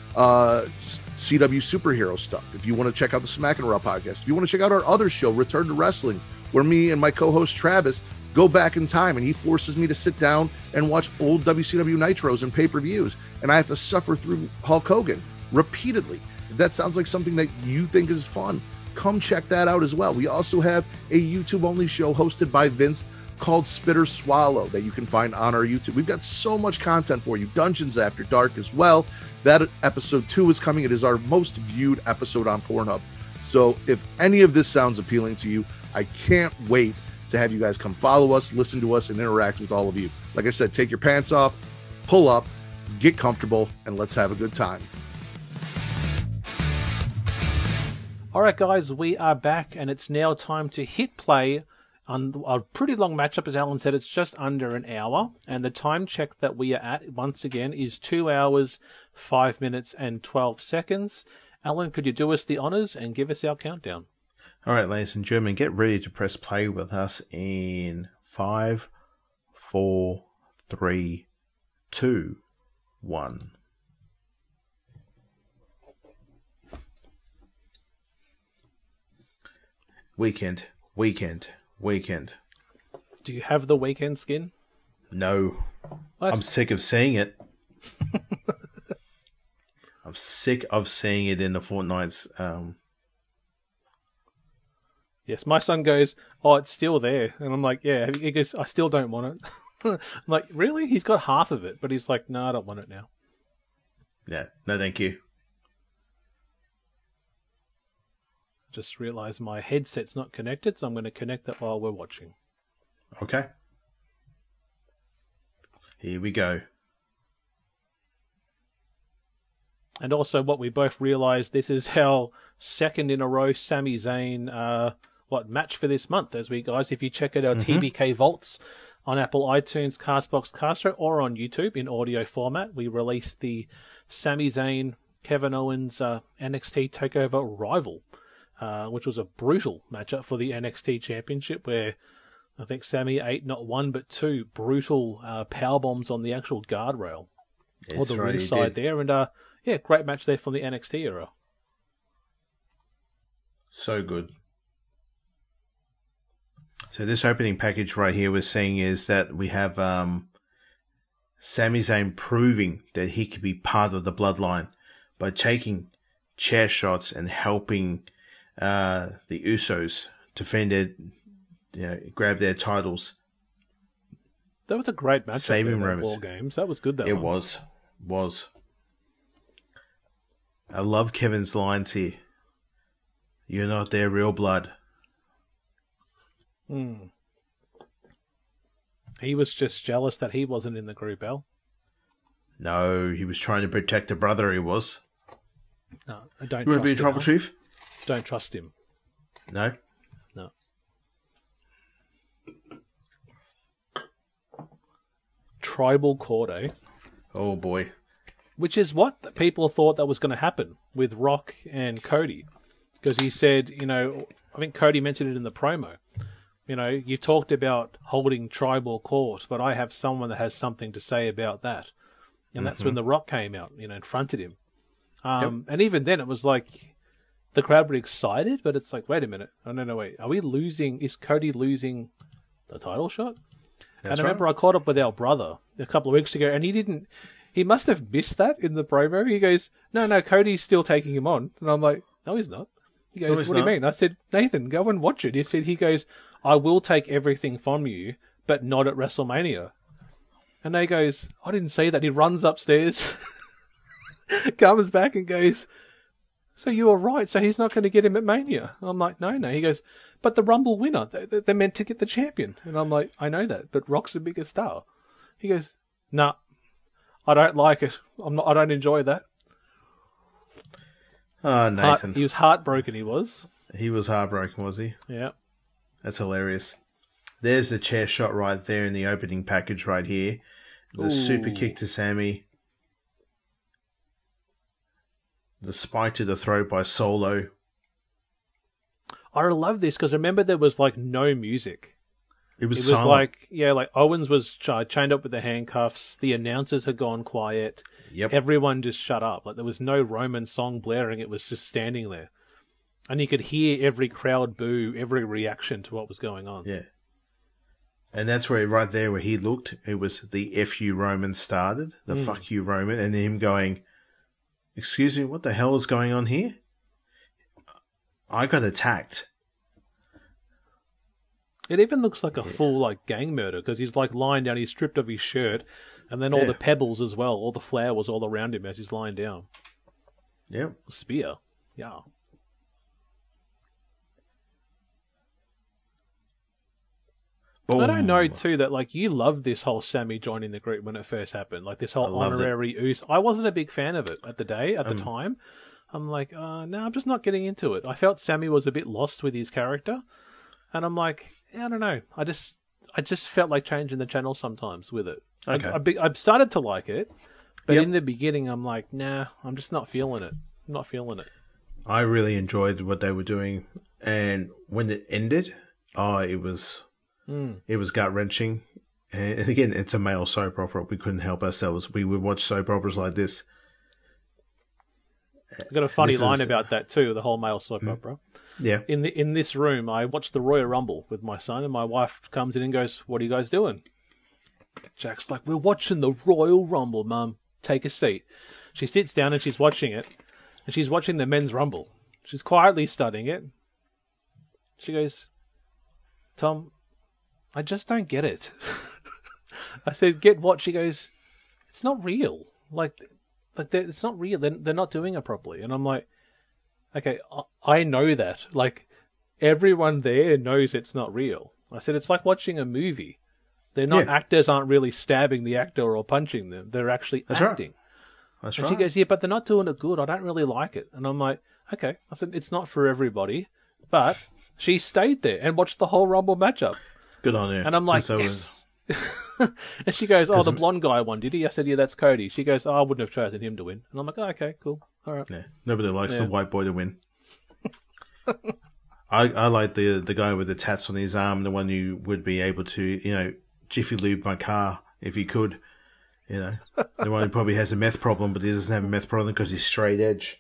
uh, C W superhero stuff. If you want to check out the Smack and Raw podcast. If you want to check out our other show, Return to Wrestling, where me and my co-host Travis go back in time and he forces me to sit down and watch old W C W Nitros and pay-per-views. And I have to suffer through Hulk Hogan repeatedly. If that sounds like something that you think is fun, come check that out as well. We also have a YouTube-only show hosted by Vince called Spitter Swallow that you can find on our YouTube. We've got so much content for you. Dungeons After Dark as well. That episode two is coming. It is our most viewed episode on Pornhub. So if any of this sounds appealing to you, I can't wait to have you guys come follow us, listen to us, and interact with all of you. Like I said, take your pants off, pull up, get comfortable, and let's have a good time. All right, guys, we are back, and it's now time to hit play on a pretty long matchup. As Alan said, it's just under an hour, and the time check that we are at, once again, is two hours, five minutes, and twelve seconds. Alan, could you do us the honors and give us our countdown? All right, ladies and gentlemen, get ready to press play with us in five, four, three, two, one. Weekend, weekend, weekend. Do you have the weekend skin? No. What? I'm sick of seeing it. I'm sick of seeing it in the Fortnite's. Um... Yes, my son goes, oh, it's still there. And I'm like, yeah. He goes, I still don't want it. I'm like, really? He's got half of it. But he's like, no, I don't want it now. Yeah, no thank you. Just realised my headset's not connected, so I'm going to connect that while we're watching. Okay. Here we go. And also, what we both realised, this is our second in a row Sami Zayn uh, what match for this month. As we guys, if you check out our mm-hmm. T B K Vaults on Apple iTunes, Castbox, Castro, or on YouTube in audio format, we released the Sami Zayn, Kevin Owens uh, N X T TakeOver Rival. Uh, which was a brutal matchup for the N X T Championship, where I think Sami ate not one but two brutal uh, power bombs on the actual guardrail, yes, or the right, ringside there, and uh, yeah, great match there from the N X T era. So good. So this opening package right here we're seeing is that we have um, Sami Zayn proving that he could be part of the bloodline by taking chair shots and helping Uh, the Usos defend their, you know, grab their titles. That was a great match. Saving Romans. War Games. That was good. That it one. was, was. I love Kevin's lines here. You're not their real blood. Hmm. He was just jealous that he wasn't in the group, Al. No, he was trying to protect a brother. He was. No, I don't. You want to be in trouble, him. Chief? Don't trust him. No, tribal court, eh? Oh boy. Which is what people thought that was going to happen with Rock and Cody. Because he said, you know, I think Cody mentioned it in the promo. You know, you talked about holding tribal court, but I have someone that has something to say about that. And that's mm-hmm. when The Rock came out, you know, and fronted him. Um, yep. And even then it was like, the crowd were excited, but it's like, wait a minute. Oh, no, no, wait. Are we losing? Is Cody losing the title shot? That's and I remember right. I caught up with our brother a couple of weeks ago, and he didn't, he must have missed that in the promo. He goes, no, no, Cody's still taking him on. And I'm like, no, he's not. He goes, no, what not. do you mean? I said, Nathan, go and watch it. He said, he goes, I will take everything from you, but not at WrestleMania. And they goes, I didn't say that. He runs upstairs, comes back and goes, so you were right. So he's not going to get him at Mania. I'm like, no, no. He goes, but the Rumble winner, they, they're meant to get the champion. And I'm like, I know that, but Rock's a bigger star. He goes, nah, I don't like it. I'm not. I don't enjoy that. Oh, Nathan. Heart, he was heartbroken, he was. He was heartbroken, was he? Yeah. That's hilarious. There's the chair shot right there in the opening package right here. The Ooh. super kick to Sammy. The spike to the throat by Solo. I love this because remember there was like no music. It was, it was silent. like, yeah, like Owens was ch- chained up with the handcuffs. The announcers had gone quiet. Yep. Everyone just shut up. Like there was no Roman song blaring. It was just standing there. And you could hear every crowd boo, every reaction to what was going on. Yeah. And that's where, right there where he looked, it was the F you Roman started, the mm. fuck you Roman, and him going, excuse me, what the hell is going on here? I got attacked. It even looks like a yeah. full like gang murder because he's like lying down, he's stripped of his shirt, and then all yeah. the pebbles as well, all the flowers all around him as he's lying down. Yep. Spear. Yeah. Boom. But I know too that like you loved this whole Sammy joining the group when it first happened, like this whole honorary Uso. I wasn't a big fan of it at the day, at um, the time. I'm like, uh, no, I'm just not getting into it. I felt Sammy was a bit lost with his character, and I'm like, yeah, I don't know. I just, I just felt like changing the channel sometimes with it. Okay. I, I, be, I started to like it, but yep. in the beginning, I'm like, nah, I'm just not feeling it. I'm not feeling it. I really enjoyed what they were doing, and when it ended, oh, it was, mm. it was gut wrenching. And again, it's a male soap opera. We couldn't help ourselves. We would watch soap operas like this. I've got a funny this line is... about that too, the whole male soap mm. opera. Yeah. In the in this room, I watched the Royal Rumble with my son, and my wife comes in and goes, "What are you guys doing?" Jack's like, "We're watching the Royal Rumble, Mum. Take a seat." She sits down and she's watching it, and she's watching the Men's Rumble. She's quietly studying it. She goes, "Tom, I just don't get it." I said, "Get what?" She goes, "It's not real. Like, like it's not real. They're, they're not doing it properly." And I'm like, okay, I know that. Like, everyone there knows it's not real. I said, it's like watching a movie. They're not, yeah. actors aren't really stabbing the actor or punching them. They're actually That's acting. Right. That's and right. she goes, yeah, but they're not doing it good. I don't really like it. And I'm like, okay. I said, it's not for everybody. But she stayed there and watched the whole Rumble matchup. Good on her. And I'm like, so yes. And she goes, oh, the blonde guy won, did he? I said, yeah, that's Cody. She goes, oh, I wouldn't have chosen him to win. And I'm like, oh, okay, cool. All right. Yeah. Nobody likes yeah. the white boy to win. I, I like the the guy with the tats on his arm, the one who would be able to, you know, Jiffy Lube my car if he could. You know, the one who probably has a meth problem, but he doesn't have a meth problem because he's straight edge.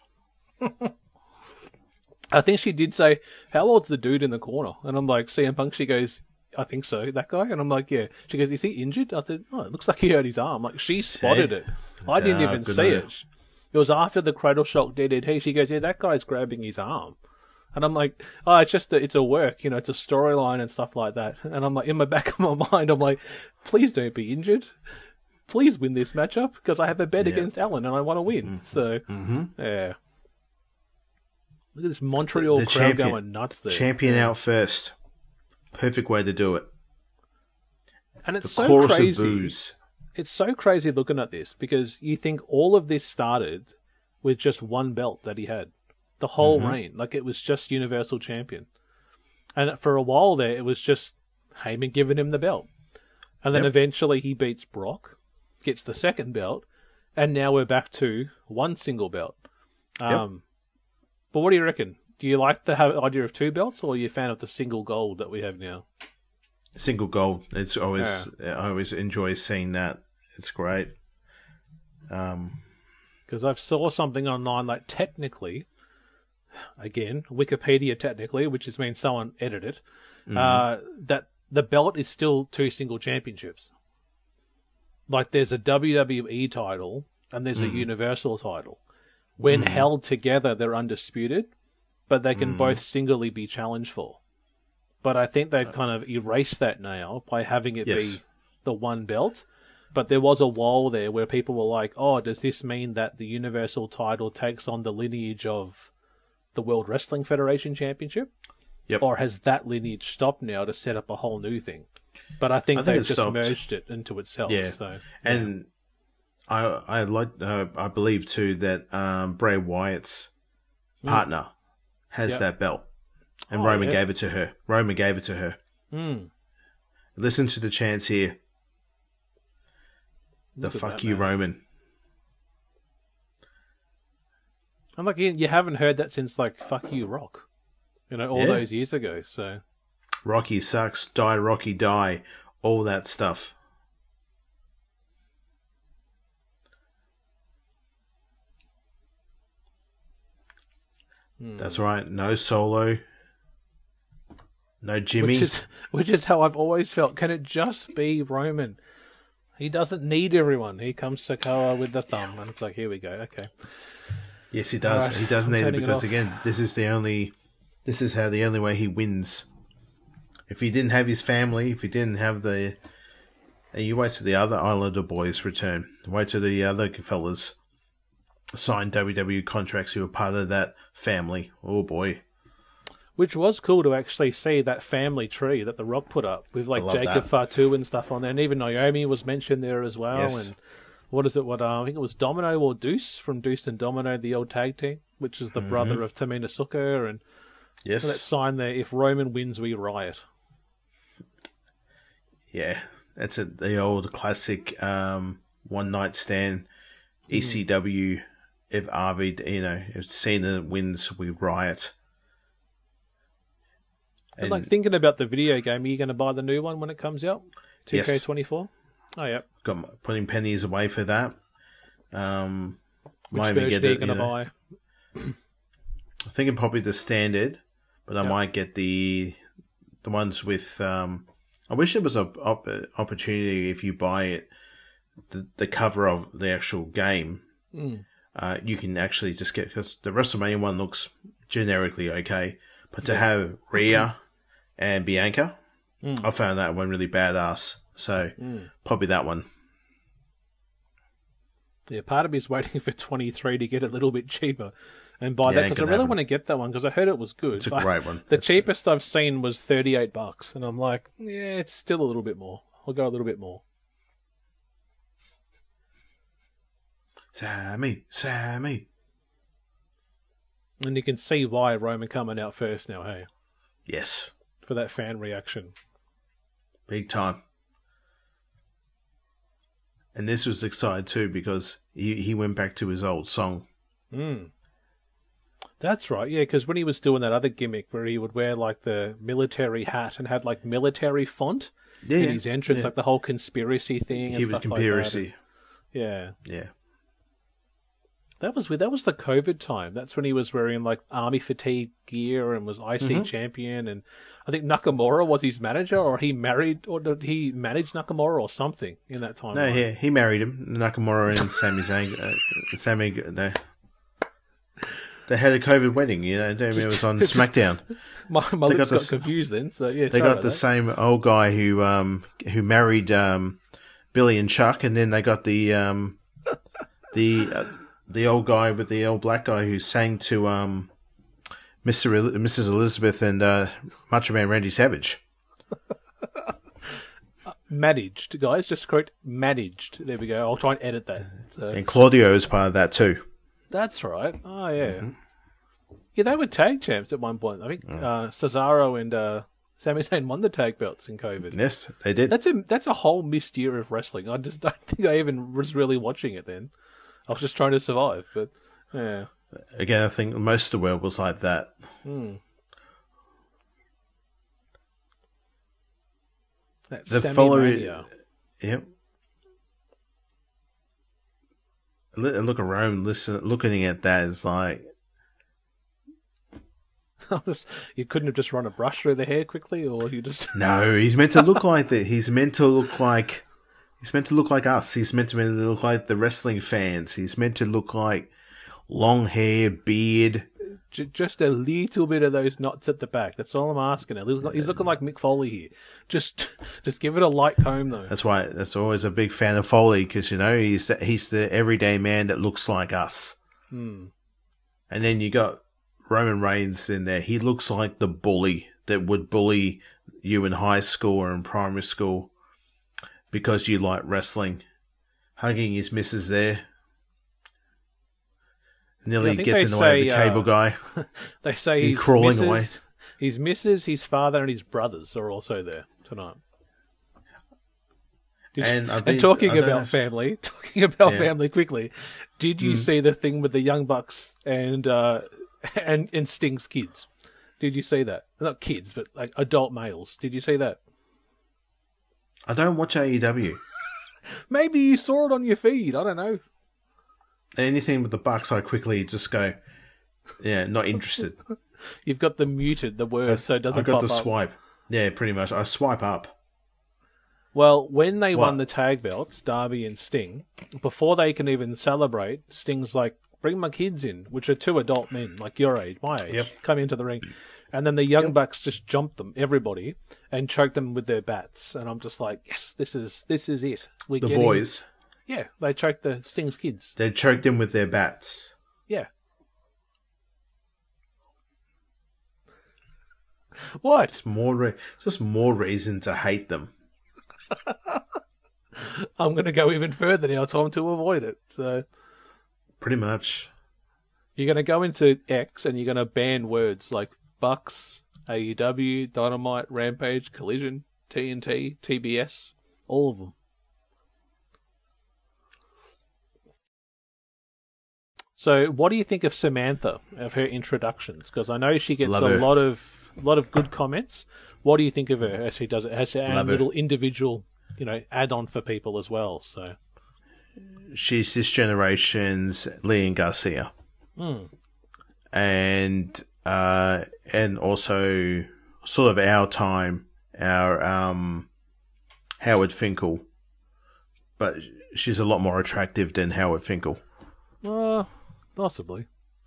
I think she did say, how old's the dude in the corner? And I'm like, C M Punk, she goes, I think so, that guy. And I'm like, yeah. She goes, is he injured? I said, oh, it looks like he hurt his arm. Like, she spotted it. I didn't even see it. It was after the Cradle Shock D D T. She goes, yeah, that guy's grabbing his arm. And I'm like, oh, it's just, a, it's a work, you know, it's a storyline and stuff like that. And I'm like, in my back of my mind, I'm like, please don't be injured. Please win this matchup because I have a bet yeah. against Alan and I want to win. Mm-hmm. So, mm-hmm. yeah. Look at this Montreal the, the crowd champion, going nuts there. Champion yeah. out first. Perfect way to do it. And it's the so chorus crazy. Of boos. It's so crazy looking at this because you think all of this started with just one belt that he had. The whole mm-hmm. reign. Like, it was just Universal Champion. And for a while there, it was just Heyman giving him the belt. And then Yep. eventually he beats Brock, gets the second belt, and now we're back to one single belt. Um, But what do you reckon? Do you like the ha- idea of two belts, or are you a fan of the single gold that we have now? Single gold. It's always I always enjoy seeing that. It's great. Um, Because I've saw something online, like technically, again, Wikipedia technically, which just means someone edited it, Mm-hmm. uh, that the belt is still two single championships. Like there's a W W E title and there's Mm. a Universal title. When held together, they're undisputed, but they can Mm. both singly be challenged for. But I think they've kind of erased that now by having it Yes. be the one belt. But there was a wall there where people were like, oh, does this mean that the Universal title takes on the lineage of the World Wrestling Federation Championship? Yep. Or has that lineage stopped now to set up a whole new thing? But I think, I think they've it just stopped. merged it into itself. Yeah. So, and I I like uh, I believe too that um, Bray Wyatt's partner has Yep. that belt, and Oh, Roman yeah. gave it to her. Roman gave it to her. Mm. Listen to the chants here. The Look at fuck that, you, man. Roman. And like, you, you haven't heard that since like "Fuck You, Rock," you know, all Yeah. those years ago. So, Rocky sucks. Die, Rocky, die. All that stuff. Hmm. That's right. No Solo. No Jimmy. which is which is how I've always felt. Can it just be Roman? He doesn't need everyone. He comes Sikoa with the thumb, and it's like, here we go. Okay, Yes, he does. Alright, He does I'm need it turning it because off. again, this is the only. This is how the only way he wins. If he didn't have his family, if he didn't have the, and you wait till the other Islander boys return. Wait till the other fellas sign W W E contracts who were part of that family. Oh boy, which was cool to actually see that family tree that The Rock put up with like I love Jacob that. Fatu and stuff on there, and even Naomi was mentioned there as well. Yes. And what is it? What uh, I think it was Domino or Deuce from Deuce and Domino, the old tag team, which is the brother of Tamina Snuka, and yes, that sign there. If Roman wins, we riot. yeah, that's a, the old classic um, one night stand. E C W. If R V, you know, if Cena wins, we riot. And like thinking about the video game, are you going to buy the new one when it comes out? two K Yes. twenty-four? Oh, yeah. got my- putting pennies away for that. Um, Which might even version get are you it, going to know. buy? I'm thinking probably the standard, but I Yeah. might get the the ones with. Um, I wish there was a op- opportunity if you buy it, the the cover of the actual game. Mm. Uh, you can actually just get because the WrestleMania one looks generically okay, but to have Rhea and Bianca, Mm. I found that one really badass. So Mm. probably that one. Yeah, part of me is waiting for twenty-three to get a little bit cheaper and buy Yeah, that ain't because I gonna really happen. want to get that one because I heard it was good. It's a But great one. The It's- cheapest I've seen was thirty-eight bucks, and I'm like, yeah, it's still a little bit more. I'll go a little bit more. Sammy, Sammy. And you can see why Roman coming out first now, hey, Yes, for that fan reaction. big time. And this was exciting too because he, he went back to his old song. Mm. That's right, yeah, because when he was doing that other gimmick where he would wear like the military hat and had like military font Yeah, in his entrance, yeah. like the whole conspiracy thing and He was stuff conspiracy. like that. Yeah. Yeah. That was weird. That was the COVID time. That's when he was wearing like army fatigue gear and was I C Mm-hmm. champion. And I think Nakamura was his manager, or he married, or did he manage Nakamura or something in that time? No, yeah, he married him. Nakamura and Sami Zayn. Uh, Sami, they, they had a COVID wedding. You know, I mean, it was on SmackDown. My, my They lips got got this- confused then. So yeah, They sorry got about the that. same old guy who um who married um Billy and Chuck, and then they got the um the uh, the old guy with the old black guy who sang to um Mister El- Missus Elizabeth and uh, Macho Man Randy Savage. Managed, guys. Just correct. Managed. There we go. I'll try and edit that. So, And Claudio is part of that too. that's right. Oh yeah. Mm-hmm. Yeah, they were tag champs at one point. I think uh, Cesaro and uh, Sami Zayn won the tag belts in COVID. Yes, they did. That's a that's a whole missed year of wrestling. I just don't think I even was really watching it then. I was just trying to survive, but yeah. Again, I think most of the world was like that. Hmm. That's The Sammy follow- Mania. Yep. Look look around, listen, looking at that is like, You couldn't have just run a brush through the hair quickly, or you just no, he's meant to look like that. He's meant to look like, he's meant to look like us. He's meant to look like the wrestling fans. He's meant to look like long hair, beard. J- just a little bit of those knots at the back. That's all I'm asking. He's looking like Mick Foley here. Just, just give it a light comb, though. That's why. That's always a big fan of Foley, because you know he's he's the everyday man that looks like us. Hmm. And then you got Roman Reigns in there. He looks like the bully that would bully you in high school or in primary school because you like wrestling. Hugging his missus there. Nearly Yeah, gets in the way of the cable uh, guy. They say He's his crawling missus, away. His missus, his father, and his brothers are also there tonight. Did you- And I've and been- talking I don't about know if- family, talking about Yeah. family quickly, did you Mm. see the thing with the Young Bucks and uh, and and Sting's kids? Did you see that? Not kids, but like adult males. Did you see that? I don't watch A E W. Maybe you saw it on your feed. I don't know. Anything with the Bucks, I quickly just go, yeah, not interested. You've got the muted, the word, so it doesn't I got pop the up. swipe. Yeah, pretty much. I swipe up. Well, when they What? won the tag belts, Darby and Sting, before they can even celebrate, Sting's like, bring my kids in, which are two adult men, like your age, my age, Yep. come into the ring. And then the Young Bucks just jumped them, everybody, and choked them with their bats. And I'm just like, yes, this is this is it. We're The getting... boys, Yeah, they choked the Sting's kids. they choked him with their bats. Yeah. What? It's more, re- just more reason to hate them. I'm going to go even further now, Tom, to avoid it. So Pretty much. you're going to go into X and you're going to ban words like Bucks, A E W, Dynamite, Rampage, Collision, T N T, T B S, all of them. So, what do you think of Samantha, of her introductions? Because I know she gets Love a her. lot of lot of good comments. What do you think of her as she does it? Has her own Love her. little individual, you know, add-on for people as well. So, She's this generation's Leon Garcia. Hmm. And, uh, and also sort of our time, our, um, Howard Finkel. But she's a lot more attractive than Howard Finkel. uh, possibly.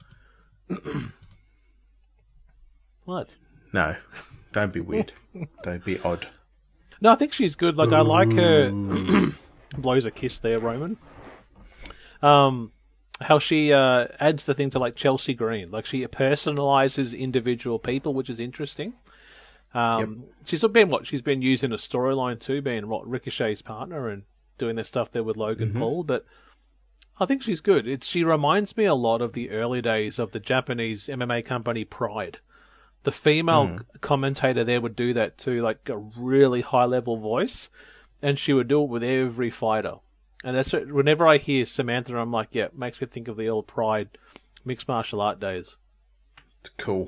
What? No, don't be weird. Don't be odd. No, I think she's good. Like, I like her. Blows a kiss there, Roman. Um, how she uh, adds the thing to like Chelsea Green. Like, she personalizes individual people, which is interesting. Um, She's been what? She's been used in a storyline too, being what Ricochet's partner and doing their stuff there with Logan Mm-hmm. Paul. But I think she's good. It's she reminds me a lot of the early days of the Japanese M M A company Pride. The female Hmm. commentator there would do that too, like a really high level voice, and she would do it with every fighter. And that's what, whenever I hear Samantha, I'm like, yeah, it makes me think of the old Pride mixed martial art days. Cool.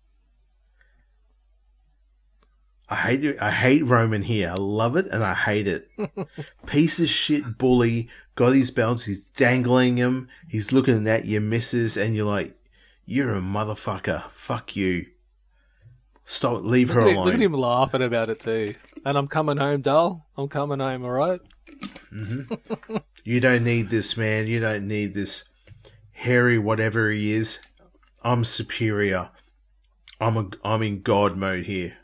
I hate it. I hate Roman here. I love it and I hate it. Piece of shit bully. Got his belts. He's dangling him. He's looking at your missus and you're like, you're a motherfucker. Fuck you. Stop. Leave her Look at, alone. look at him laughing about it too. And I'm coming home, doll. I'm coming home, all right? You don't need this, man. You don't need this hairy whatever he is. I'm superior. I'm a, I'm in God mode here.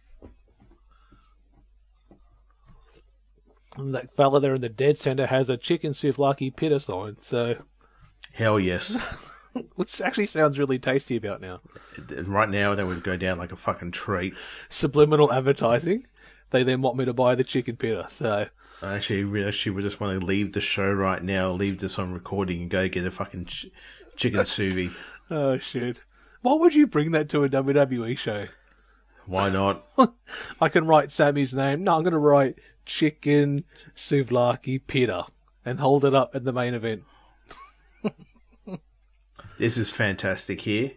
And that fella there in the dead center has a chicken souvlaki pita sign, so Hell yes. which actually sounds really tasty about now. Right now, that would go down like a fucking treat. Subliminal advertising. They then want me to buy the chicken pita, so I actually really actually would just want to leave the show right now, leave this on recording, and go get a fucking ch- chicken suvi. oh shit. Why would you bring that to a W W E show? Why not? I can write Sammy's name. No, I'm going to write Chicken Souvlaki Peter and hold it up at the main event. This is fantastic here,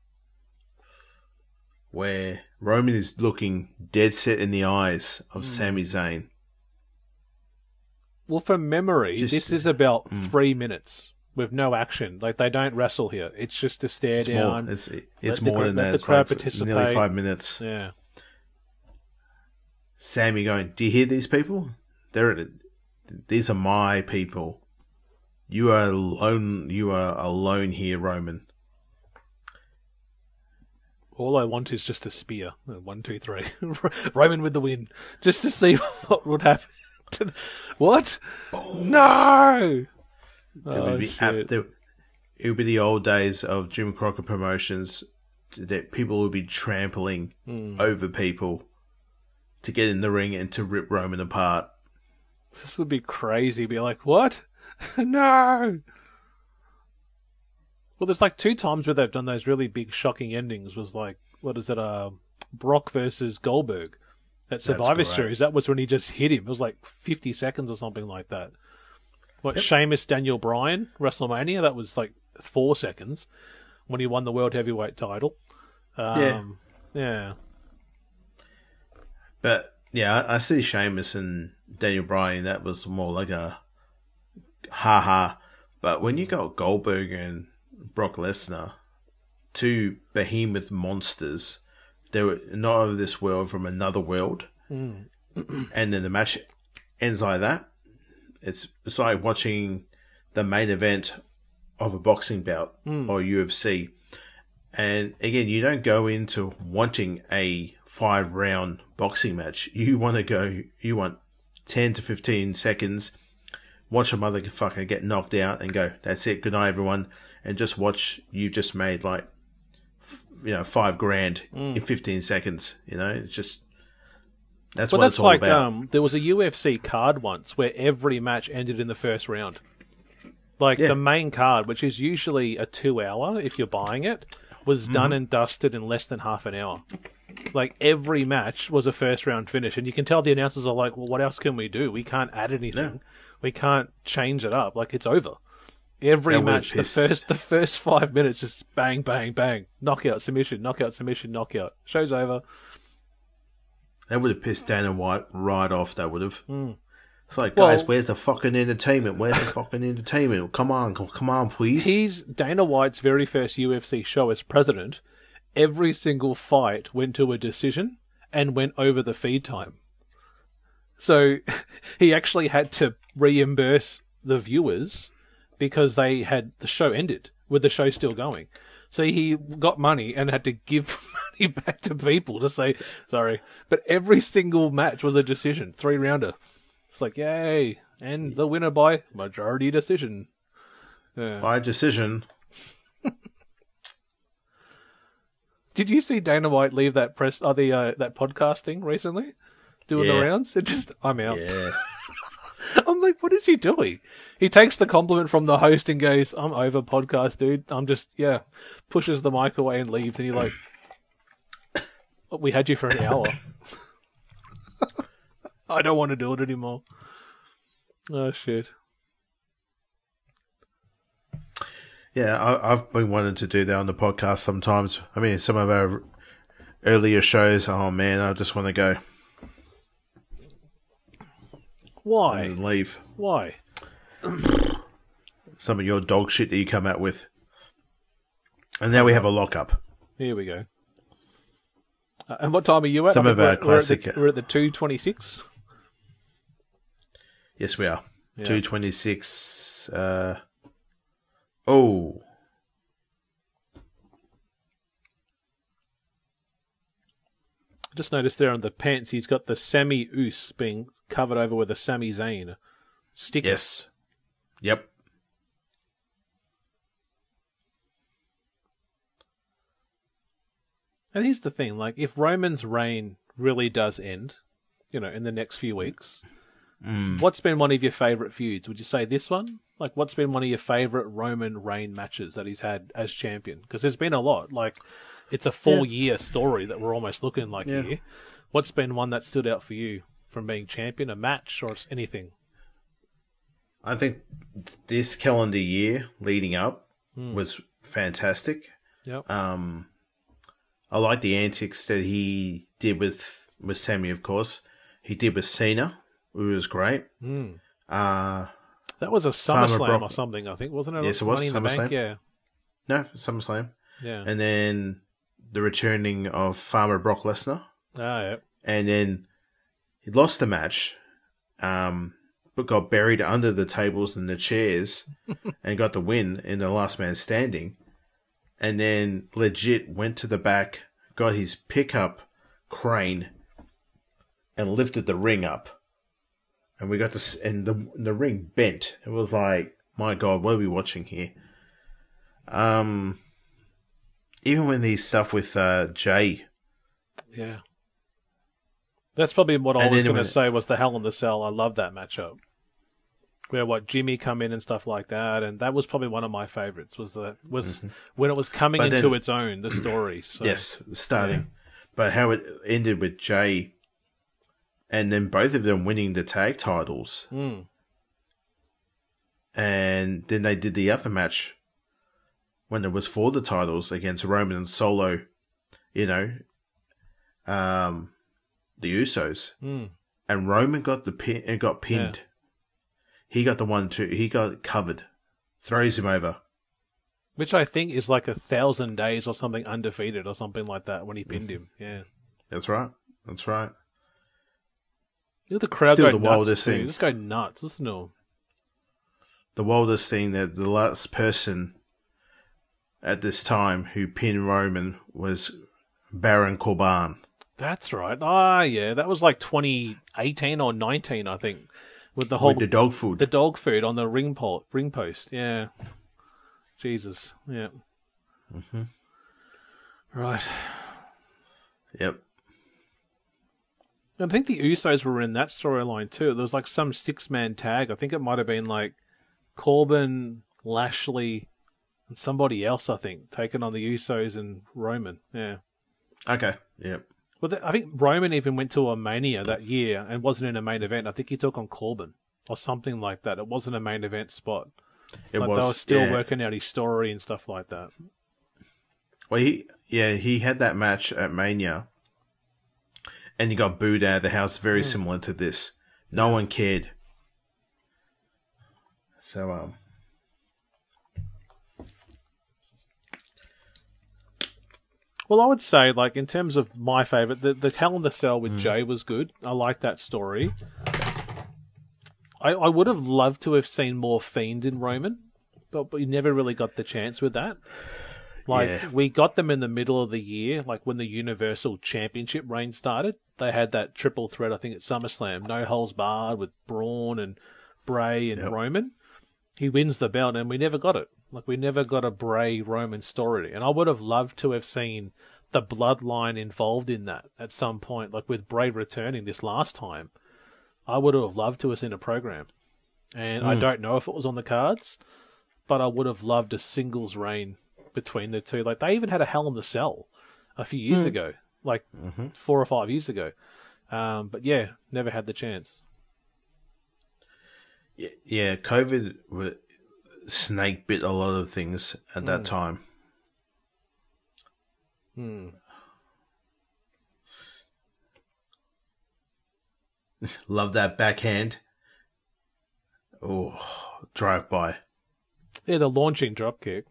where Roman is looking dead set in the eyes of mm. Sami Zayn. Well, from memory, Just, this is about mm. three minutes with no action. Like, they don't wrestle here. It's just a stare it's down. More, it's it's more the, than that. The it's crowd like participate. Nearly five minutes. Yeah. Sammy going, do you hear these people? They're These are my people. You are alone. You are alone here, Roman. All I want is just a spear. One, two, three. Roman with the win. Just to see what would happen. What? Oh. No! Oh, it, would be ap- there, it would be the old days of Jim Crockett Promotions that people would be trampling mm. over people to get in the ring and to rip Roman apart. This would be crazy. Be like, what? No! Well, there's like two times where they've done those really big, shocking endings. Was like, what is it, uh, Brock versus Goldberg at Survivor Series. That was when he just hit him. It was like fifty seconds or something like that. What, yep. Sheamus, Daniel Bryan, WrestleMania, that was like four seconds when he won the World Heavyweight title. Um, yeah. Yeah. But, yeah, I, I see Sheamus and Daniel Bryan, that was more like a ha-ha. But when you got Goldberg and Brock Lesnar, two behemoth monsters, they were not of this world, from another world, mm. and then the match ends like that. It's it's like watching the main event of a boxing bout mm. or U F C. And again, you don't go into wanting a five round boxing match. You want to go, you want ten to fifteen seconds, watch a motherfucker get knocked out and go, that's it, good night everyone. And just watch, you just made like, you know, five grand mm. in fifteen seconds. You know, it's just, that's well, what that's it's all like, about. Um, there was a U F C card once where every match ended in the first round. Like yeah. the main card, which is usually a two hour if you're buying it, was mm-hmm. done and dusted in less than half an hour. Like every match was a first round finish, and you can tell the announcers are like, well, what else can we do? We can't add anything. Yeah. We can't change it up. Like, it's over. Every that match, the first the first five minutes, just bang, bang, bang. Knockout, submission, knockout, submission, knockout. Show's over. That would have pissed Dana White right off, that would have. Mm. It's like, guys, well, where's the fucking entertainment? Where's the fucking entertainment? Come on, come on, please. He's Dana White's very first U F C show as president. Every single fight went to a decision and went over the feed time. So he actually had to reimburse the viewers because they had the show ended with the show still going. So he got money and had to give money back to people to say, sorry. But every single match was a decision, three rounder. It's like, yay. And the winner by majority decision. Yeah. By decision. Did you see Dana White leave that press, uh, the, uh, that podcast thing recently? Doing yeah. the rounds? It just, I'm out. Yeah. I'm like, what is he doing? He takes the compliment from the host and goes, I'm over podcast, dude. I'm just, yeah. Pushes the mic away and leaves. And you're like, we had you for an hour. I don't want to do it anymore. Oh, shit. Yeah, I, I've been wanting to do that on the podcast sometimes. I mean, some of our earlier shows, oh man, I just want to go. Why? And leave. Why? Some of your dog shit that you come out with. And now we have a lockup. Here we go. Uh, and what time are you at? Some I of our classic. We're at the, we're at the two twenty-six. Yes, we are. Yeah. two twenty-six. Uh, oh. I just noticed there on the pants, he's got the Sami Us being covered over with a Sami Zayn sticker. Yes. Yep. And here's the thing, like, if Roman's reign really does end, you know, in the next few weeks, mm. what's been one of your favourite feuds? Would you say this one? Like, what's been one of your favourite Roman Reign matches that he's had as champion? Because there's been a lot. Like, it's a four-year story that we're almost looking like Yeah. here. What's been one that stood out for you from being champion, a match, or anything? I think this calendar year leading up Mm. was fantastic. Yep. Um, I like the antics that he did with, with Sammy, of course. He did with Cena, who was great. Mm. Uh, That was a Farmer SummerSlam Brock- or something, I think, wasn't it? Yes, it was Money in the Bank, SummerSlam. yeah. no, SummerSlam. Yeah. And then the returning of Farmer Brock Lesnar. Ah, yeah. And then he lost the match, um, but got buried under the tables and the chairs and got the win in the last man standing. And then legit went to the back, got his pickup crane and lifted the ring up. And we got to, and the the ring bent. It was like, my God, what are we watching here? Um, even when the stuff with uh, Jay, Yeah. That's probably what I And was then going to when- say was the Hell in the Cell. I love that matchup. Where what Jimmy come in and stuff like that, and that was probably one of my favorites. Was the was when it was coming But into then- its own, the story. So, yes, starting. But how it ended with Jay and then both of them winning the tag titles. Mm. And then they did the other match when it was for the titles against Roman and Solo, you know, um, the Usos. Mm. And Roman got the pin and got pinned. Yeah. He got the one too. He got covered. Throws him over. Which I think is like a thousand days or something undefeated or something like that when he pinned him. Yeah. That's right. That's right. Look at the crowd Still go the nuts wildest too. thing. Just go nuts. Listen to him. The wildest thing that the last person at this time who pinned Roman was Baron Corbin. That's right. Ah, yeah. That was like twenty eighteen or nineteen, I think, with the whole With the dog food. the dog food on the ring pole, ring post. Yeah. Jesus. Yeah. Mm-hmm. Right. Yep. I think the Usos were in that storyline too. There was like some six-man tag. I think it might have been like Corbin, Lashley, and somebody else, I think, taking on the Usos and Roman. Yeah. Okay. Yep. Well, th- I think Roman even went to a Mania that year and wasn't in a main event. I think he took on Corbin or something like that. It wasn't a main event spot. It But was. they were still yeah. working out his story and stuff like that. Well, he yeah he had that match at Mania, and he got booed out of the house. Very similar to this. No one cared. So um. Well, I would say, like, in terms of my favourite, the, the Hell in the Cell with Jay was good. I like that story. I, I would have loved to have seen more Fiend in Roman, but, but we never really got the chance with that. Like, Yeah. we got them in the middle of the year, like when the Universal Championship reign started. They had that triple threat, I think, at SummerSlam. No holds barred with Braun and Bray and Yep. Roman. He wins the belt, and we never got it. Like, we never got a Bray-Roman story. And I would have loved to have seen the bloodline involved in that at some point, like with Bray returning this last time. I would have loved to have seen a program. And I don't know if it was on the cards, but I would have loved a singles reign between the two. Like, they even had a Hell in the Cell a few years ago, like four or five years ago. Um, but yeah, never had the chance. Yeah, yeah, COVID wa- snake bit a lot of things at that time. Hmm. Love that backhand. Oh, drive by. Yeah, the launching dropkick.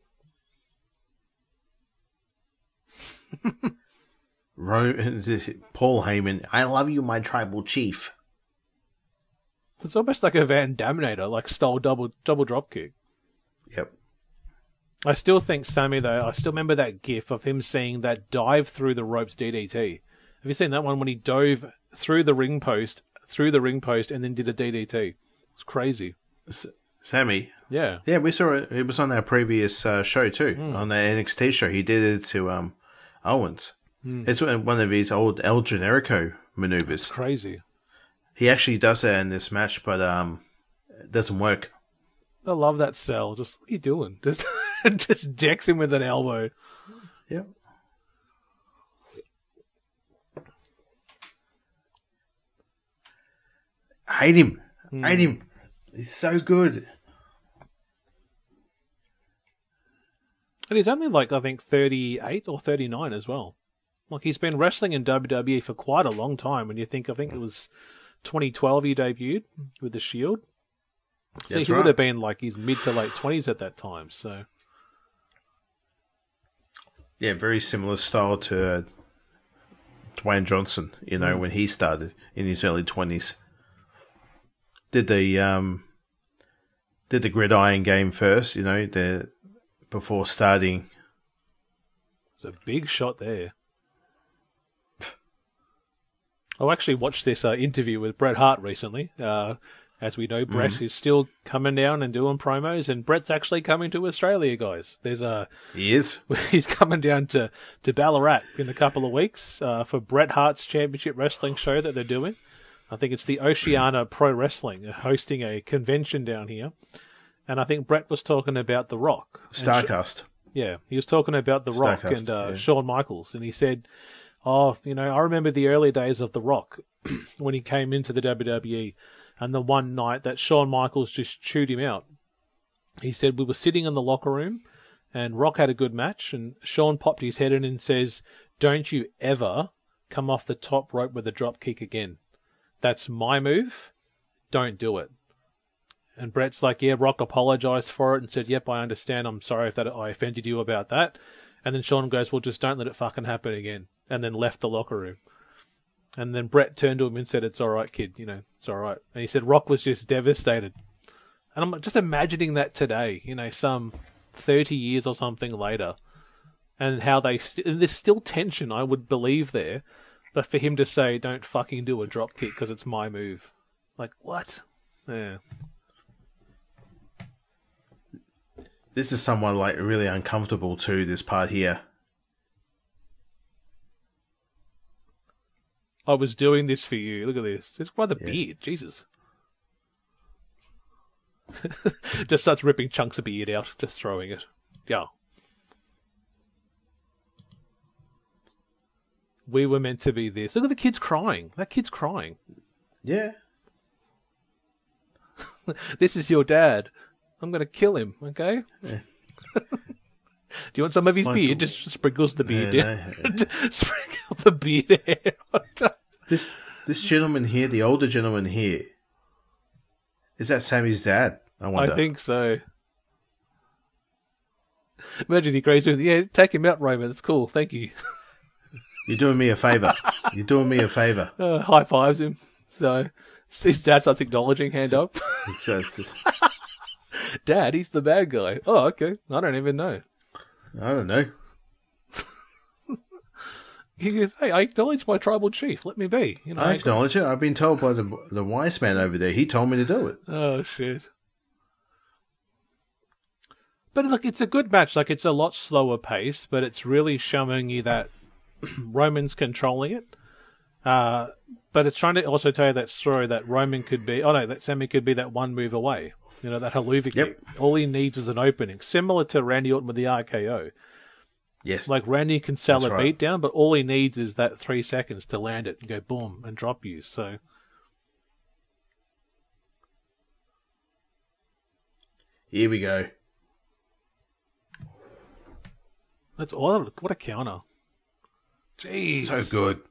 Ro- Paul Heyman, I love you, my tribal chief. It's almost like a Van Daminator, like stole double double dropkick. Yep. I still think Sammy, though, I still remember that gif of him seeing that dive through the ropes D D T. Have you seen that one when he dove through the ring post, through the ring post, and then did a D D T? It's crazy. S- Sammy. Yeah. Yeah, we saw it. It was on our previous uh, show too, on the N X T show. He did it to um, Owens. It's one of his old El Generico maneuvers. Crazy. He actually does that in this match, but um, it doesn't work. I love that cell. Just, what are you doing? Just, just decks him with an elbow. Yep. Hate him. Mm. Hate him. He's so good. And he's only like, I think, thirty-eight or thirty-nine as well. Like, he's been wrestling in W W E for quite a long time. When you think, I think it was twenty twelve he debuted with the Shield. So That's he right. would have been like his mid to late twenties at that time. So Yeah, very similar style to uh, Dwayne Johnson, you know, Mm. when he started in his early twenties. Did the um, did the gridiron game first, you know, the before starting. it's a big shot there. I actually watched this uh, interview with Bret Hart recently. Uh, as we know, Bret Mm. is still coming down and doing promos, and Bret's actually coming to Australia, guys. There's a He is. he's coming down to, to Ballarat in a couple of weeks uh, for Bret Hart's Championship Wrestling show that they're doing. I think it's the Oceania Pro Wrestling uh, hosting a convention down here. And I think Bret was talking about The Rock. And Sh- Starcast. yeah, he was talking about The Rock Starcast, and uh, yeah. Shawn Michaels. And he said, oh, you know, I remember the early days of The Rock when he came into the W W E and the one night that Shawn Michaels just chewed him out. He said, we were sitting in the locker room and Rock had a good match and Shawn popped his head in and says, don't you ever come off the top rope with a drop kick again. That's my move. Don't do it. And Bret's like, yeah, Rock apologized for it and said, yep, I understand. I'm sorry if that I offended you about that. And then Shawn goes, well, just don't let it fucking happen again. And then left the locker room. And then Bret turned to him and said, it's all right, kid. You know, it's all right. And he said Rock was just devastated. And I'm just imagining that today, you know, some thirty years or something later. And how they... St- and there's still tension, I would believe, there. But for him to say, don't fucking do a drop kick because it's my move. Like, what? Yeah. This is someone like really uncomfortable too, this part here. I was doing this for you. Look at this. It's by the Yeah. beard. Jesus. Just starts ripping chunks of beard out. Just throwing it. Yeah. We were meant to be this. Look at the kid's crying. That kid's crying. Yeah. This is your dad. I'm going to kill him, okay? Yeah. Do you want some of his Michael. beard? Just sprinkles the beard Yeah, down. no, Sprinkle the beard out. This this gentleman here, the older gentleman here, is that Sammy's dad? I I wonder. think so. Imagine he crazy with, yeah, take him out, Roman. It's cool. Thank you. You're doing me a favour. You're doing me a favour. Uh, high fives him. So his dad starts acknowledging, hand up. It's, uh, it's- Dad, he's the bad guy. Oh, okay. I don't even know. I don't know. He goes, hey, I acknowledge my tribal chief. Let me be. You know. I acknowledge it. I've been told by the the wise man over there. He told me to do it. Oh shit. But look, it's a good match. Like, it's a lot slower pace, but it's really showing you that Roman's controlling it. Uh, but it's trying to also tell you that story that Roman could be, oh no, that Sammy could be that one move away. You know, that haluva Yep. kick. All he needs is an opening. Similar to Randy Orton with the R K O. Yes. Like, Randy can sell That's a right. beat down, but all he needs is that three seconds to land it and go boom and drop you. So, Here we go. that's all. What a counter. Jeez. So good.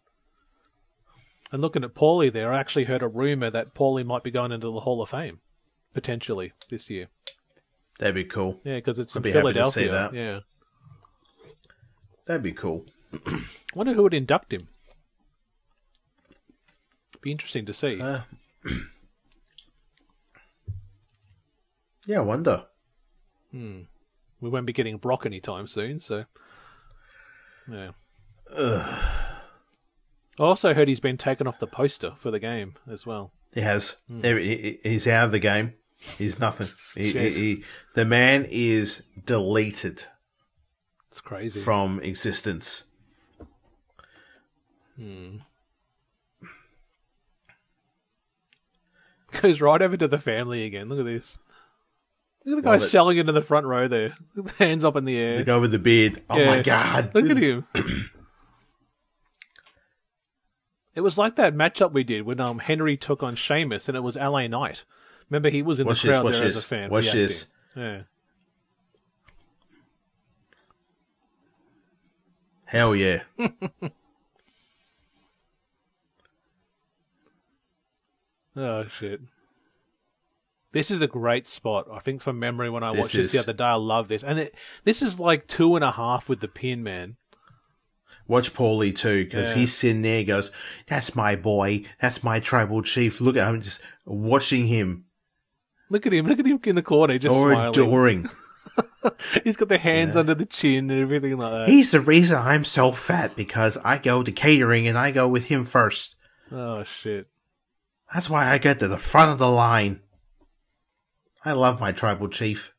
And looking at Paulie there, I actually heard a rumour that Paulie might be going into the Hall of Fame, potentially, this year. That'd be cool. Yeah, because it's I'd in be happy to see Philadelphia. that. Yeah. That'd be cool. I wonder who would induct him. Be interesting to see. Uh, yeah, I wonder. Hmm. We won't be getting Brock anytime soon, so... Yeah. Ugh. I also heard he's been taken off the poster for the game as well. He has. Hmm. He- he- He's out of the game. He's nothing. He, he, Jeez. he, the man is deleted It's crazy. from existence. Hmm. Goes right over to the family again. Look at this. Look at the guy Love it. selling it in the front row there. Hands up in the air. The guy with the beard. Oh Yeah. my god! Look at him. It was like that matchup we did when um Henry took on Sheamus, and it was L A Knight. Remember, he was in Watch the this, crowd watch there as this, a fan. watch reacting. this. Yeah. Hell yeah! Oh shit. This is a great spot. I think from memory when I This watched this the is- other day, I love this. And it, this is like two and a half with the pin, man. Watch Paulie too, because Yeah. he's sitting there. Goes, "That's my boy. That's my tribal chief." Look at him, just watching him, Look at him. Look at him in the corner, just or smiling. adoring. He's got the hands under the chin and everything like that. He's the reason I'm so fat because I go to catering and I go with him first. Oh shit. That's why I get to the front of the line. I love my tribal chief.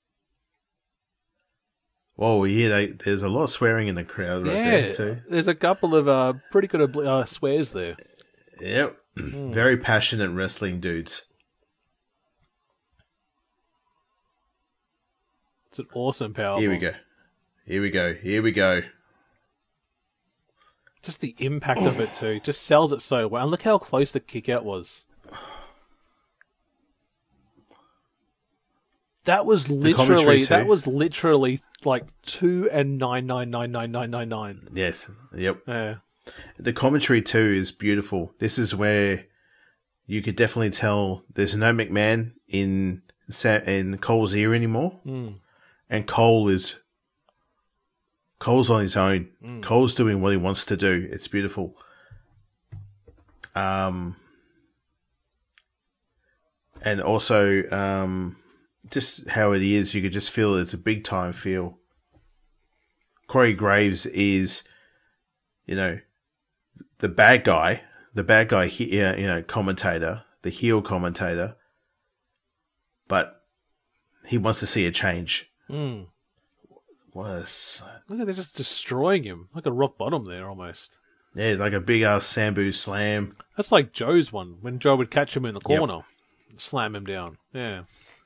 Whoa, yeah, they, there's a lot of swearing in the crowd right Yeah, there too. there's a couple of uh, pretty good uh, swears there. Yep, very passionate wrestling dudes. It's an awesome power. Here we bomb. go. Here we go. Here we go. Just the impact of it too. Just sells it so well. And look how close the kick out was. That was commentary literally too. that was literally like two and nine nine nine nine nine nine nine. Yes. Yep. Yeah. The commentary too is beautiful. This is where you could definitely tell there's no McMahon in Sa- in Cole's ear anymore, Mm. and Cole is Cole's on his own. Mm. Cole's doing what he wants to do. It's beautiful. Um, and also um, just how it is, you could just feel it's a big time feel. Corey Graves is, you know, the bad guy, the bad guy here, you know, commentator, the heel commentator, but he wants to see a change. Mm. What a, s- Look at they're just destroying him like a rock bottom there almost. yeah, like a big ass Sambu slam. That's like Joe's one when Joe would catch him in the Yep. corner, and slam him down. Yeah.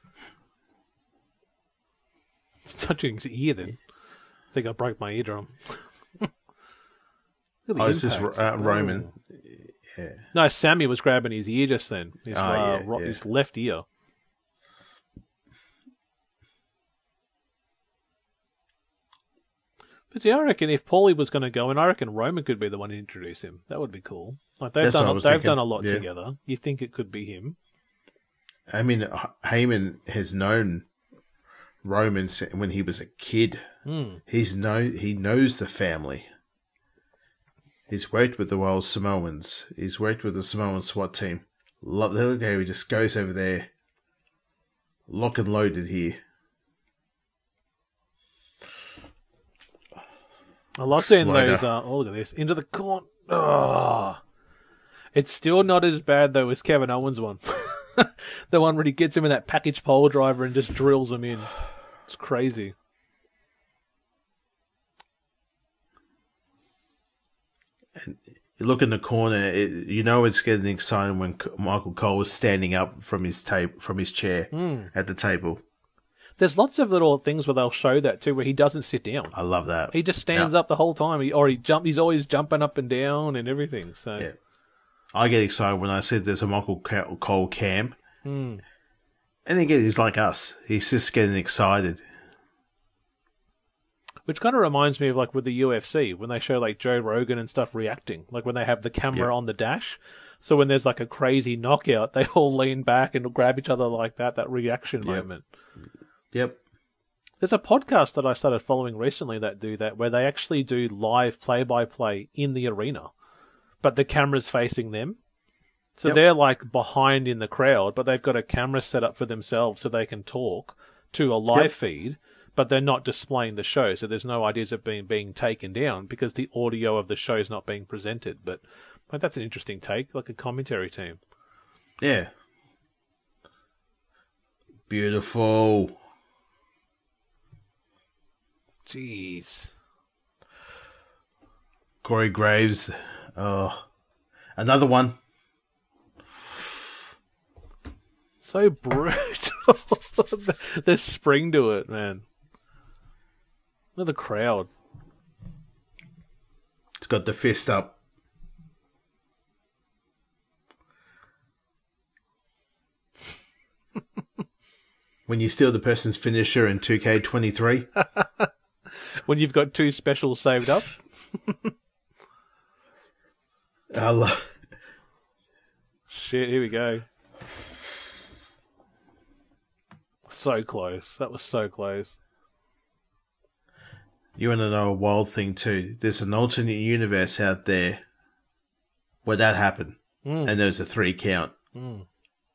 It's touching his ear then. I think I broke my eardrum. Look at the Oh, it's just impact. uh, Roman. Oh. Yeah. No, Sammy was grabbing his ear just then. His, Oh, uh, yeah, ro- yeah. his left ear. But see, I reckon if Paulie was going to go in, I reckon Roman could be the one to introduce him. That would be cool. Like they've That's what done, I a, was they've thinking, done a lot yeah. together. You think it could be him? I mean, H- Heyman has known Roman si- when he was a kid. Hmm. He's know he knows the family. He's worked with the Wild Samoans. He's worked with the Samoan SWAT team. Love look how he just goes over there, lock and loaded here. I love seeing Slider. those. Uh, oh, look at this into the corner. Oh. It's still not as bad though as Kevin Owens' one. The one where he gets him in that package pole driver and just drills him in. It's crazy. You look in the corner, it, you know it's getting exciting when C- Michael Cole is standing up from his tape from his chair Hmm. at the table. There's lots of little things where they'll show that too, where he doesn't sit down. I love that. He just stands Yeah. up the whole time. He or he jump. He's always jumping up and down and everything. So Yeah. I get excited when I see there's a Michael Ca- Cole cam. Hmm. And again, he's like us. He's just getting excited. Which kind of reminds me of like with the U F C when they show like Joe Rogan and stuff reacting, like when they have the camera Yep. on the dash. So when there's like a crazy knockout, they all lean back and grab each other like that. That reaction Yep. moment. Yep. There's a podcast that I started following recently that do that, where they actually do live play-by-play in the arena, but the camera's facing them. So Yep. they're like behind in the crowd, but they've got a camera set up for themselves so they can talk to a live Yep. feed, but they're not displaying the show. So there's no ideas of being being taken down because the audio of the show is not being presented. But like, that's an interesting take, like a commentary team. Yeah. Beautiful. Jeez. Corey Graves. Oh. Another one. So brutal. There's spring to it, man. Look at the crowd. It's got the fist up. When you steal the person's finisher in two K twenty-three. When you've got two specials saved up. I love... Shit, here we go. So close. That was so close. You want to know a wild thing too? There's an alternate universe out there where that happened. Mm. And there's a three count. Mm.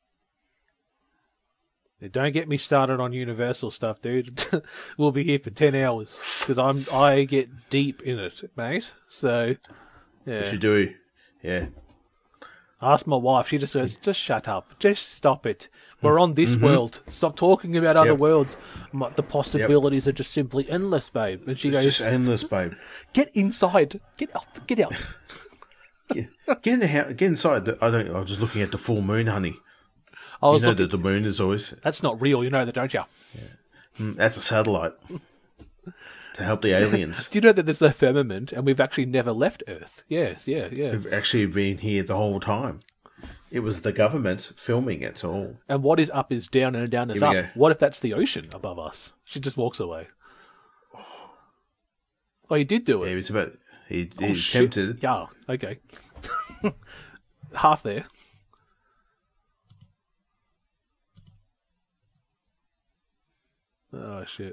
Yeah, don't get me started on Universal stuff, dude. We'll be here for ten hours because I'm I get deep in it, mate. So, yeah. What you do? Yeah. Ask my wife. She just says, "Just shut up. Just stop it. We're on this Mm-hmm. world. Stop talking about other Yep. worlds. My- The possibilities yep. are just simply endless, babe." And she It's goes, just endless, babe. "Get inside. Get out. Get out." Get, get in the house. Get inside. The, I don't. I was just looking at the full moon, honey. I You was know looking, that the moon is always. that's not real. You know that, don't you? Mm, that's a satellite to help the aliens. Do you know that there's the firmament, and we've actually never left Earth? Yes, yeah, yeah. We've actually been here the whole time. It was the government filming it all. And what is up is down, and down is Here up. we go. What if that's the ocean above us? She just walks away. Oh, he did do Yeah, it. he was about. He, Oh, he shit. attempted. Yeah, okay. Half there. Oh, shit.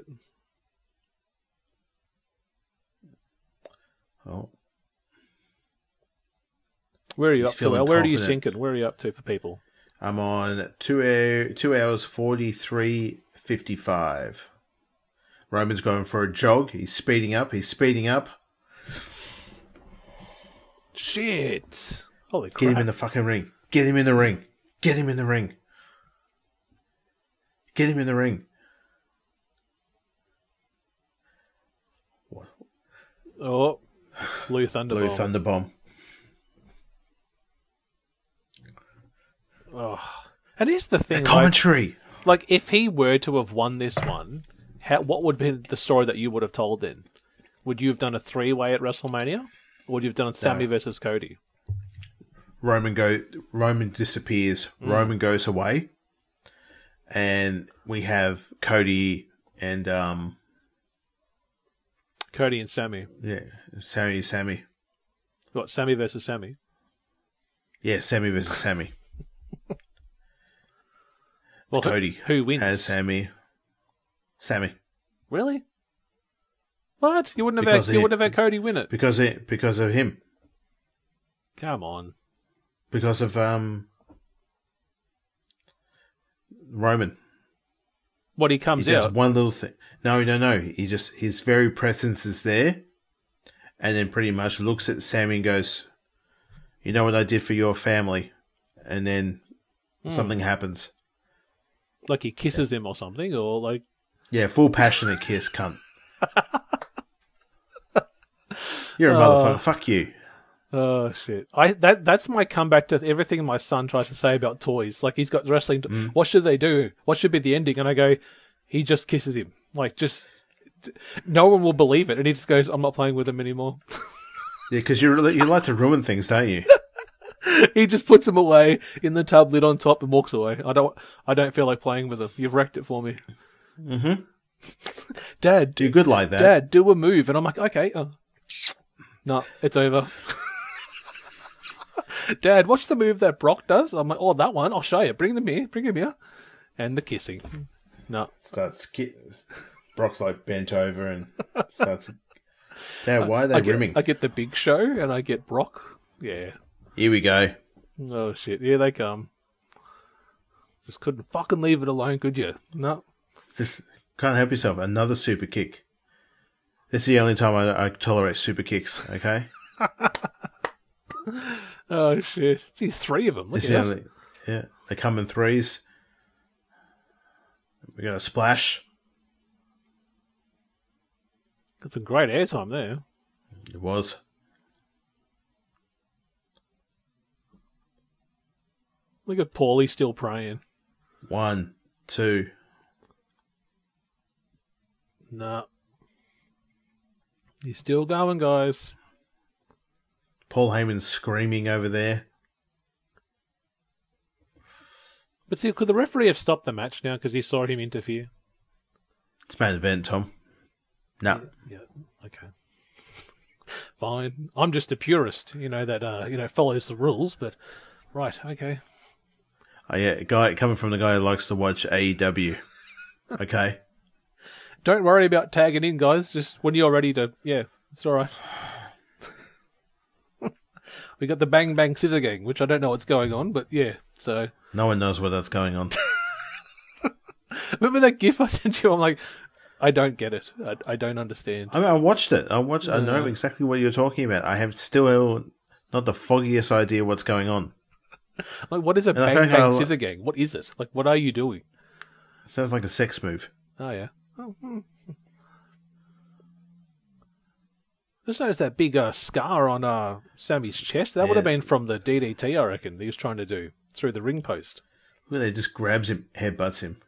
Oh, Where are you He's up to? feeling Al? Where are you confident. sinking? Where are you up to for people? I'm on two hour, two hours forty three fifty five. Roman's going for a jog. He's speeding up. He's speeding up. Shit. Holy crap. Get him in the fucking ring. Get him in the ring. Get him in the ring. Get him in the ring. What? Oh, Blue Thunderbomb. Blue Thunderbomb. Oh. And here's the The thing, like, commentary. like, if he were to have won this one, how, what would be the story that you would have told then? Would you have done a three-way at WrestleMania? Or would you have done Sammy No. versus Cody? Roman go. Roman disappears. Mm. Roman goes away, and we have Cody and um Cody and Sammy. yeah Sammy Sammy What, Sammy versus Sammy? yeah Sammy versus Sammy. Well, who- Cody Who, wins? as Sammy. Sammy Really? What? You wouldn't have Because had, you he- wouldn't have had Cody win it? because it because of him Come on. because of um Roman. What, he He comes does out? one little thing. No, no, no. He just his very presence is there, and then pretty much looks at Sammy and goes, "You know what I did for your family," and then Hmm. something happens. Like he kisses him or something? Or like... Yeah, full passionate kiss, cunt. You're a motherfucker. Fuck you. Oh shit! I that that's my comeback to everything my son tries to say about toys. Like he's got wrestling. To- Mm. What should they do? What should be the ending? And I go, he just kisses him. Like just no one will believe it, and he just goes, "I'm not playing with him anymore." Yeah, because you you like to ruin things, don't you? He just puts him away in the tub, lid on top, and walks away. I don't. I don't feel like playing with him. You've wrecked it for me. Mm-hmm. Dad, You're good like that. Dad, do a move, and I'm like, okay. Oh. No, it's over. Dad, what's the move that Brock does? I'm like, oh, that one. I'll show you. Bring them here. Bring him here. And the kissing. No. Starts ki- Brock's like bent over and starts. Dad, why are they I get, rimming? I get the Big Show, and I get Brock. Yeah. Here we go. Oh, shit. Here they come. Just couldn't fucking leave it alone, could you? No. This can't help yourself. Another super kick. This is the only time I, I tolerate super kicks. Okay. Oh, shit. Gee, three of them. Look This is at the that. only, yeah, they come in threes. We got a splash. Got some great airtime there. It was. Look at Paulie still praying. One, two. No. He's still going, guys. Paul Heyman's screaming over there. But see, could the referee have stopped the match now because he saw him interfere? It's main event, Tom. No. Yeah, yeah. Okay. Fine. I'm just a purist, you know, that, uh, you know, follows the rules, but... Right, okay. Oh, yeah, guy coming from the guy who likes to watch A E W. Okay. Don't worry about tagging in, guys. Just when you're ready to... Yeah, it's all right. We got the Bang Bang Scissor Gang, which I don't know what's going on, but yeah, so... No one knows what that's going on. Remember that GIF I sent you? I'm like, I don't get it. I, I don't understand. I mean, I watched it. I watched. Yeah. I know exactly what you're talking about. I have still not the foggiest idea what's going on. Like, what is a And I Bang think Bang I'll- Scissor Gang? What is it? Like, what are you doing? It sounds like a sex move. Oh, yeah. Oh, hmm. Just noticed that big uh, scar on uh, Sammy's chest. That would have Yeah. been from the D D T, I reckon, that he was trying to do through the ring post. Where they just grabs him, headbutts him.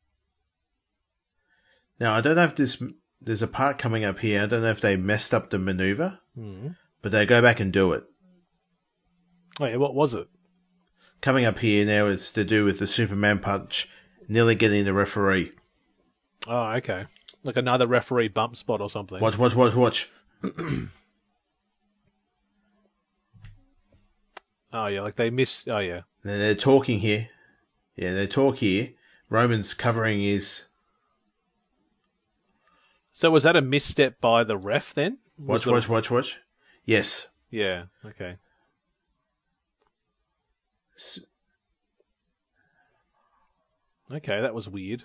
Now, I don't know if this... There's a part coming up here. I don't know if they messed up the maneuver, Hmm. but they go back and do it. Oh, yeah, what was it? Coming up here now is to do with the Superman punch nearly getting the referee. Oh, okay. Like another referee bump spot or something. Watch, watch, watch, watch. Oh, yeah, like they missed... Oh, yeah. And they're talking here. Yeah, they talk here. Roman's covering his... So was that a misstep by the ref then? Was Watch, the- watch, watch, watch. Yes. Yeah, okay. S- Okay, that was weird.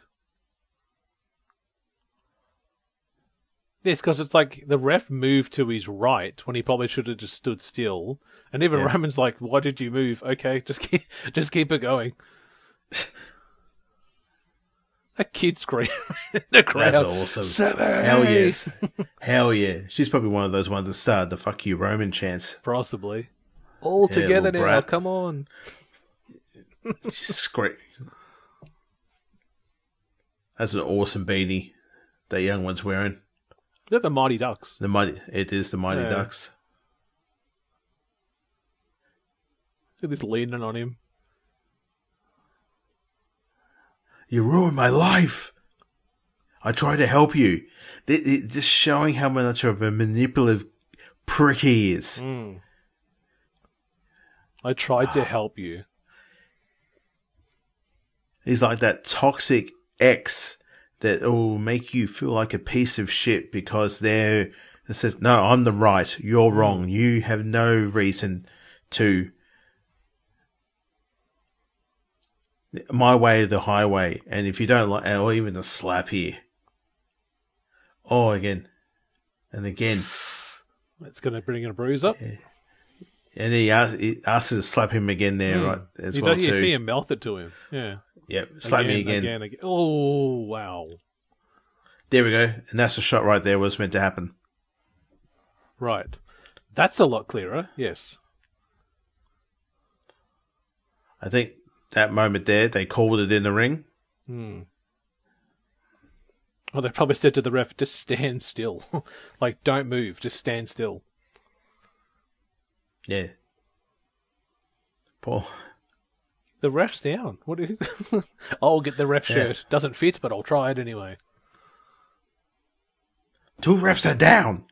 Yes, because it's like the ref moved to his right when he probably should have just stood still. And even Yeah. Roman's like, why did you move? Okay, just keep, just keep it going. That kid screaming in the crowd. That's awesome. Seven! Hell yes. Hell yeah. She's probably one of those ones that started the fuck you Roman chants. Possibly. All Yeah, together little now, brat. come on. She's screaming. That's an awesome beanie that young one's wearing. They're the Mighty Ducks. The mighty, it is the Mighty Yeah. Ducks. They're just leaning on him. You ruined my life. I tried to help you. It, it, just showing how much of a manipulative prick he is. Mm. I tried to help you. He's like that toxic ex that will make you feel like a piece of shit because they're it says, no, I'm the right, you're wrong. You have no reason to my way or the highway. And if you don't like, or even a slap here. Oh, again. And again. That's going to bring a bruise up. And he asks, he asks her to slap him again there, Mm. right? As you well, don't you too. see him mouth it to him. Yeah. Yep. Slap me again. again, again. Oh, wow. There we go. And that's the shot right there was meant to happen. Right. That's a lot clearer. Yes. I think that moment there, they called it in the ring. Hmm. Well, they probably said to the ref, just stand still. Like, don't move. Just stand still. Yeah. Paul. The ref's down. What do you... I'll get the ref Yeah. shirt. Doesn't fit, but I'll try it anyway. Two refs are down.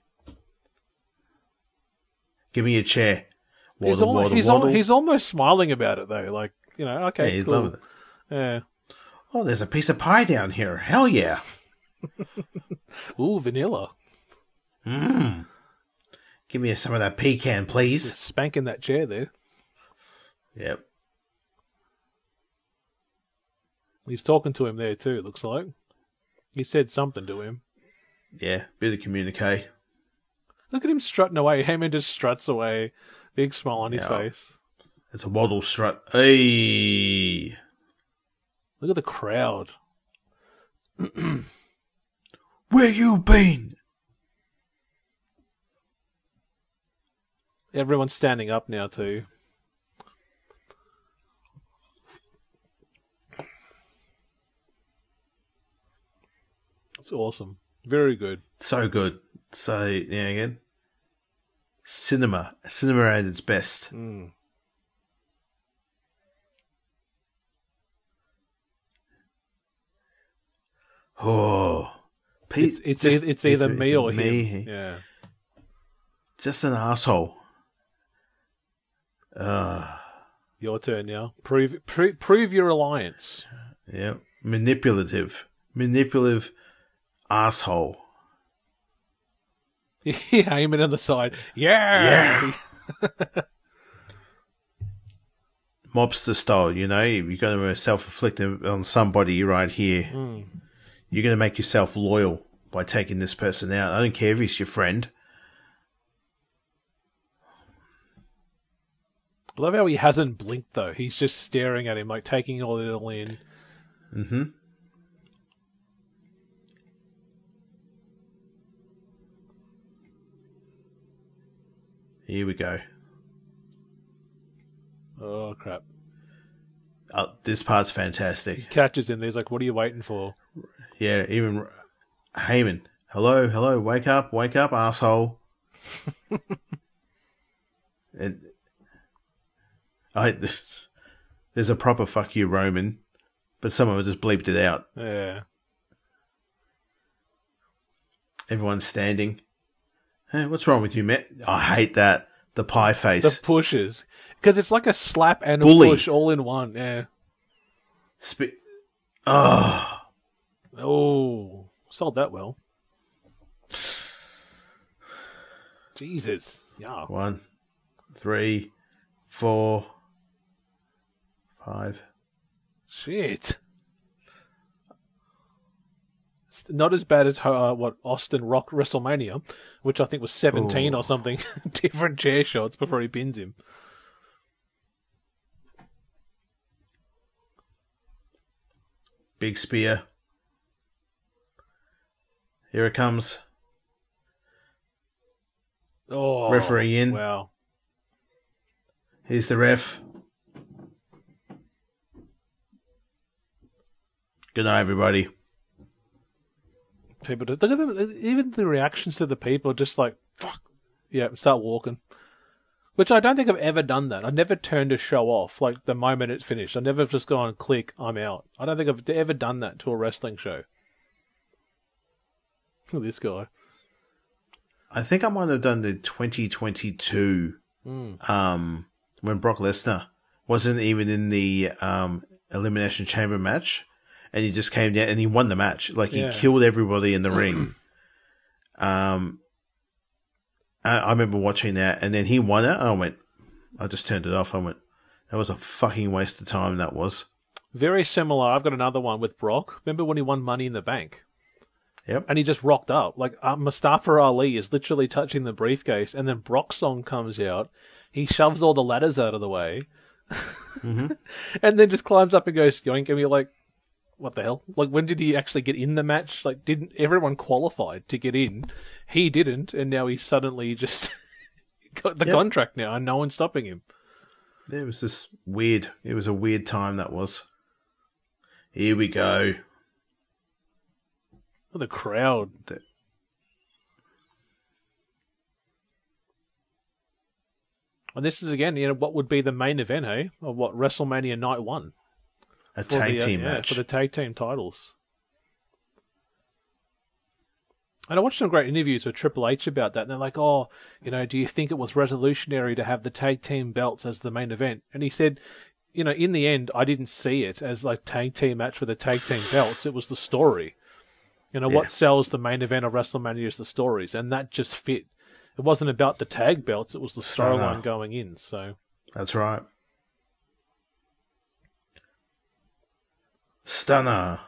Give me a chair. He's, Waddle, al- waddle, he's, al- waddle. he's almost smiling about it, though. Like, you know, okay, Yeah, he's cool. loving it. Yeah. Oh, there's a piece of pie down here. Hell yeah. Ooh, vanilla. Mmm. Give me some of that pecan, please. Just spanking that chair there. Yep. He's talking to him there, too, it looks like. He said something to him. Yeah, bit of communique. Look at him strutting away. Heyman just struts away. Big smile on his Yeah. face. It's a waddle strut. Hey. Look at the crowd. Where you been? Everyone's standing up now, too. It's awesome. Very good. So good. So, yeah, again, cinema. Cinema at its best. Mm. Oh. Pete, It's it's, just- it's either me or me. him. Yeah. Just an asshole. Uh, Your turn now. Prove pro- prove your alliance. yeah. Manipulative. Manipulative asshole. Yeah, aiming on the side. Yeah. Mobster style, you know, you're going to self-inflict on somebody right here. Mm. You're going to make yourself loyal by taking this person out. I don't care if he's your friend. I love how he hasn't blinked though. He's just staring at him, like taking it all in. Mm-hmm. Here we go. Oh crap! Uh, this part's fantastic. Catches him. He's like, "What are you waiting for?" Yeah, even Heyman. Hello, hello, wake up, wake up, asshole. And I, there's a proper fuck you, Roman, but someone just bleeped it out. Yeah. Everyone's standing. Hey, what's wrong with you, Matt? I hate that. The pie face. The pushes. Because it's like a slap and a Bully. push all in one. Yeah. Sp- oh. Oh. Sold that well. Jesus. Yeah. One, three, four, five. Shit. It's not as bad as uh, what Austin Rock WrestleMania, which I think was seventeen Ooh. or something. Different chair shots before he pins him. Big spear. Here it comes. Oh, Referee in. Wow. Here's the ref. Good night, everybody. People do, look at them, even the reactions to the people, just like, fuck, yeah, start walking. Which I don't think I've ever done that. I never turned a show off, like, the moment it's finished. I never just gone, click, I'm out. I don't think I've ever done that to a wrestling show. Look at this guy. I think I might have done the twenty twenty-two Mm. um, when Brock Lesnar wasn't even in the um, Elimination Chamber match, and he just came down and he won the match. Like, he Yeah. killed everybody in the ring. Um, I, I remember watching that, and then he won it. I went, I just turned it off. I went, that was a fucking waste of time, that was. Very similar. I've got another one with Brock. Remember when he won Money in the Bank? Yep. And he just rocked up. Like, uh, Mustafa Ali is literally touching the briefcase, and then Brock's song comes out. He shoves all the ladders out of the way. Mm-hmm. And then just climbs up and goes, yoink, and you're like, what the hell? Like, when did he actually get in the match? Like, didn't everyone qualified to get in? He didn't, and now he's suddenly just got the Yep. contract now, and no one's stopping him. It was just weird. It was a weird time, that was. Here we go. The crowd. The- And this is, again, you know, what would be the main event, hey? Of what, WrestleMania Night one. A For tag the, uh, team yeah, match. for the tag team titles. And I watched some great interviews with Triple H about that, and they're like, oh, you know, do you think it was revolutionary to have the tag team belts as the main event? And he said, you know, in the end, I didn't see it as like tag team match for the tag team belts. It was the story. You know, Yeah. what sells the main event of WrestleMania is the stories, and that just fit. It wasn't about the tag belts, it was the storyline no. going in, so... That's right. Stunner.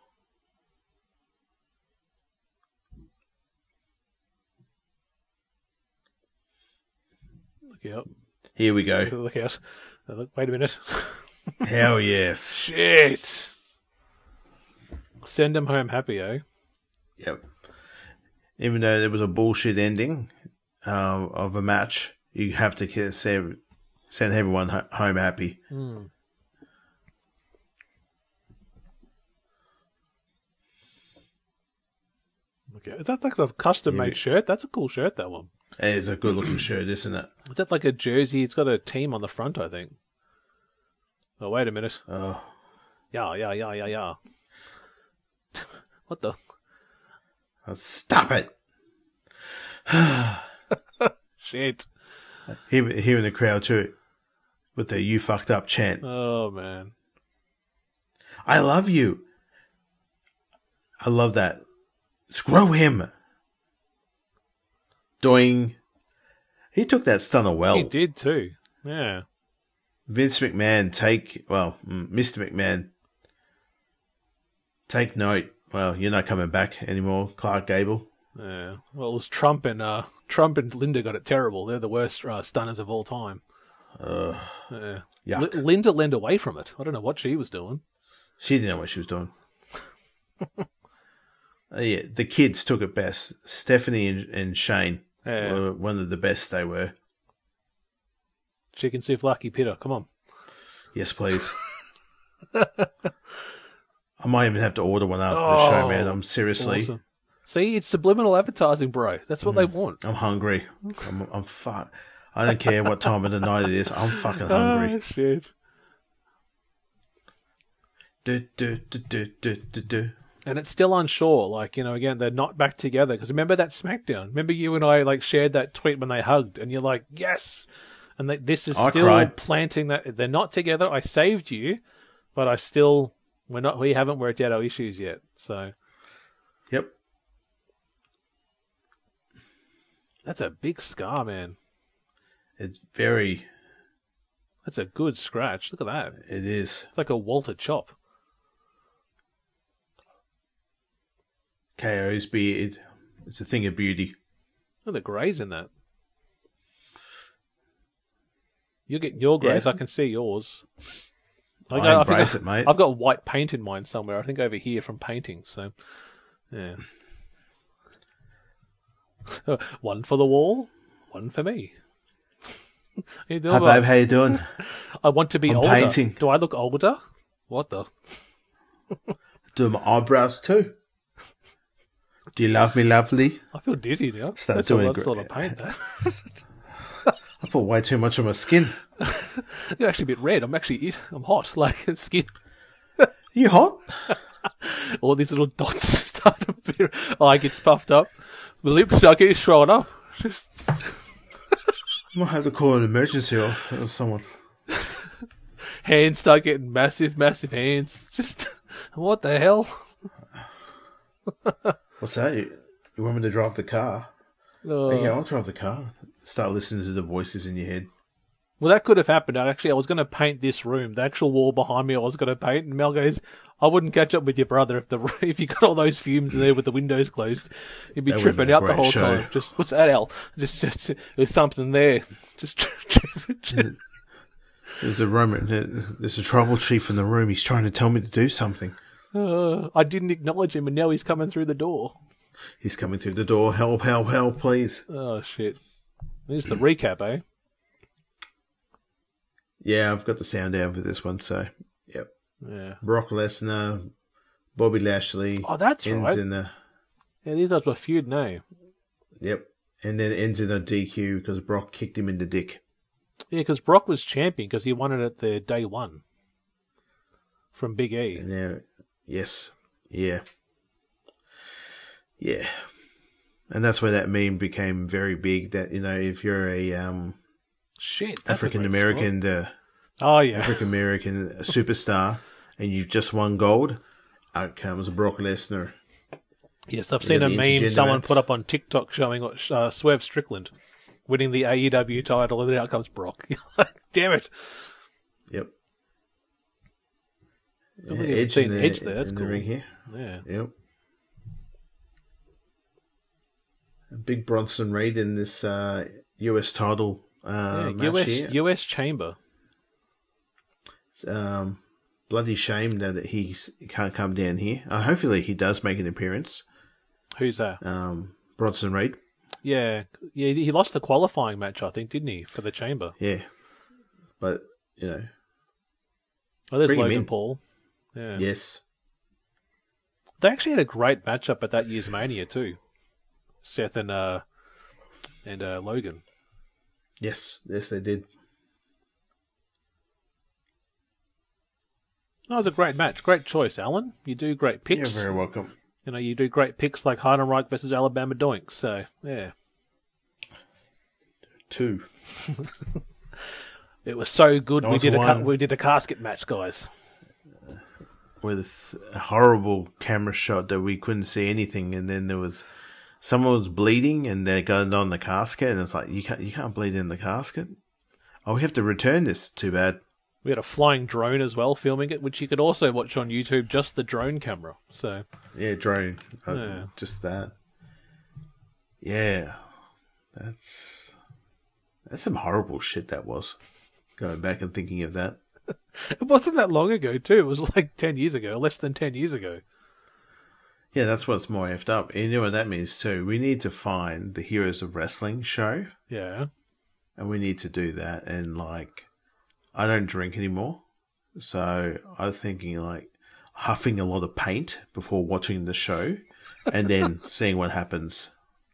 Look out. Here we go. Look out. Look, wait a minute. Hell yes. Shit! Send him home happy, eh? Yep. Even though there was a bullshit ending uh, of a match, you have to ki- send, send everyone ho- home happy. Mm. Okay. Is that like a custom-made Yeah. shirt? That's a cool shirt, that one. It is a good looking shirt, isn't it? Is that like a jersey? It's got a team on the front, I think. Oh, wait a minute. Oh, Yeah, yeah, yeah, yeah, yeah. What the? oh, stop it! Shit. Here, here in the crowd too, with the "you fucked up" chant. Oh, man. I love you. I love that. Screw him. Doing. He took that stunner well. He did too. Yeah. Vince McMahon, take, well, mm, Mister McMahon, take note. Well, you're not coming back anymore, Clark Gable. Yeah. Well, it was Trump and uh, Trump and Linda got it terrible. They're the worst uh, stunners of all time. Uh, Yeah. yuck. L- Linda leaned away from it. I don't know what she was doing. She didn't know what she was doing. Uh, yeah, the kids took it best. Stephanie and, and Shane Yeah. were one of the best they were. Chicken soup, lucky pitter. Come on. Yes, please. I might even have to order one after the show, man. I'm seriously, Awesome. See, it's subliminal advertising, bro. That's what they want. I'm hungry. I'm, I'm fuck. I don't care what time of the night it is. I'm fucking hungry. Oh, shit. Do, do, do, do, do, do, do. And it's still unsure. Like, you know, again, they're not back together. Because remember that SmackDown? Remember you and I, like, shared that tweet when they hugged? And you're like, yes! And they, this is I still cried. planting that. They're not together. I saved you. But I still... We're not. We haven't worked out our issues yet. So... Yep. That's a big scar, man. It's very, That's a good scratch. Look at that. it is. It's like a Walter chop. K O's beard. It's a thing of beauty. Look at the greys in that. You're getting your greys. Yeah. I can see yours. I got- embrace think it, mate. I've got white paint in mine somewhere. I think over here from painting. So, yeah. One for the wall, one for me. How you doing, Hi, bud? babe. How you doing? I want to be I'm older. painting. Do I look older? What the? Do my eyebrows too. Do you love me, lovely? I feel dizzy now. Start That's doing a lot gr- sort of paint. That. I put way too much on my skin. You're actually a bit red. I'm actually I'm hot. Like skin. You hot? All these little dots start to appear. Eye gets puffed up. The lips start getting swollen up. I might have to call an emergency or, or someone. Hands start getting massive, massive hands. Just what the hell? What's that? You, you want me to drive the car? Oh. Yeah, I'll drive the car. Start listening to the voices in your head. Well, that could have happened. Actually, I was going to paint this room. The actual wall behind me, I was going to paint. And Mel goes, "I wouldn't catch up with your brother if the if you got all those fumes in there with the windows closed. You'd be That would've tripping been a out the great whole show. time. Just what's that, Al? Just, just there's something there. Just tripping." There's a Roman. There's a tribal chief in the room. He's trying to tell me to do something. Uh, I didn't acknowledge him, and now he's coming through the door. He's coming through the door. Help! Help! Help! Please. Oh shit! Here's the recap, eh? Yeah, I've got the sound down for this one. So, yep. Yeah. Brock Lesnar, Bobby Lashley. Oh, that's ends right. in a Yeah, these guys were feud now. yep, and then ends in a D Q because Brock kicked him in the dick. Yeah, because Brock was champion because he won it at the day one from Big E. And now, yes, yeah, yeah, and that's where that meme became very big. That you know, if you're a um, Shit, that's a African great American, uh, spot. Oh yeah, African American superstar, and you've just won gold, out comes Brock Lesnar. yes, I've seen Yeah, a the meme someone Intergenerates. put up on TikTok showing uh, Swerve Strickland winning the A E W title, and then out comes Brock. Damn it! Yep. I haven't even seen Edge there. That's in cool. the ring here. Yeah, Yep. A big Bronson Reed in this uh, U S title uh, yeah match U S here. U S Chamber. Um, bloody shame that he s- can't come down here. Uh, hopefully he does make an appearance. Who's that? Um, Bronson Reed. Yeah, yeah, he lost the qualifying match, I think, didn't he, for the Chamber? Yeah. But, you know, Oh, there's Bring him Logan in. Paul. Yeah. yes. They actually had a great matchup at that year's Mania too. Seth and uh, and uh, Logan. Yes, yes, they did. That was a great match. Great choice, Alan. You do great picks. You're very welcome. You know, you do great picks like Heidenreich versus Alabama Doinks. So, yeah. Two. It was so good. That We was did a one. ca- we did a casket match, guys. With a horrible camera shot that we couldn't see anything, and then there was someone was bleeding, and they got it on the casket, and it's like you can't you can't bleed in the casket. Oh, we have to return this. Too bad. We had a flying drone as well filming it, which you could also watch on YouTube, just the drone camera. So Yeah, drone. Uh, Yeah. Just that. Yeah, that's that's some horrible shit. That was going back and thinking of that. it wasn't that long ago, too. It was like ten years ago, less than ten years ago. Yeah, that's what's more effed up. And you know what that means too? We need to find the Heroes of Wrestling show, Yeah. and we need to do that. And like, I don't drink anymore, so I was thinking like huffing a lot of paint before watching the show, and then seeing what happens.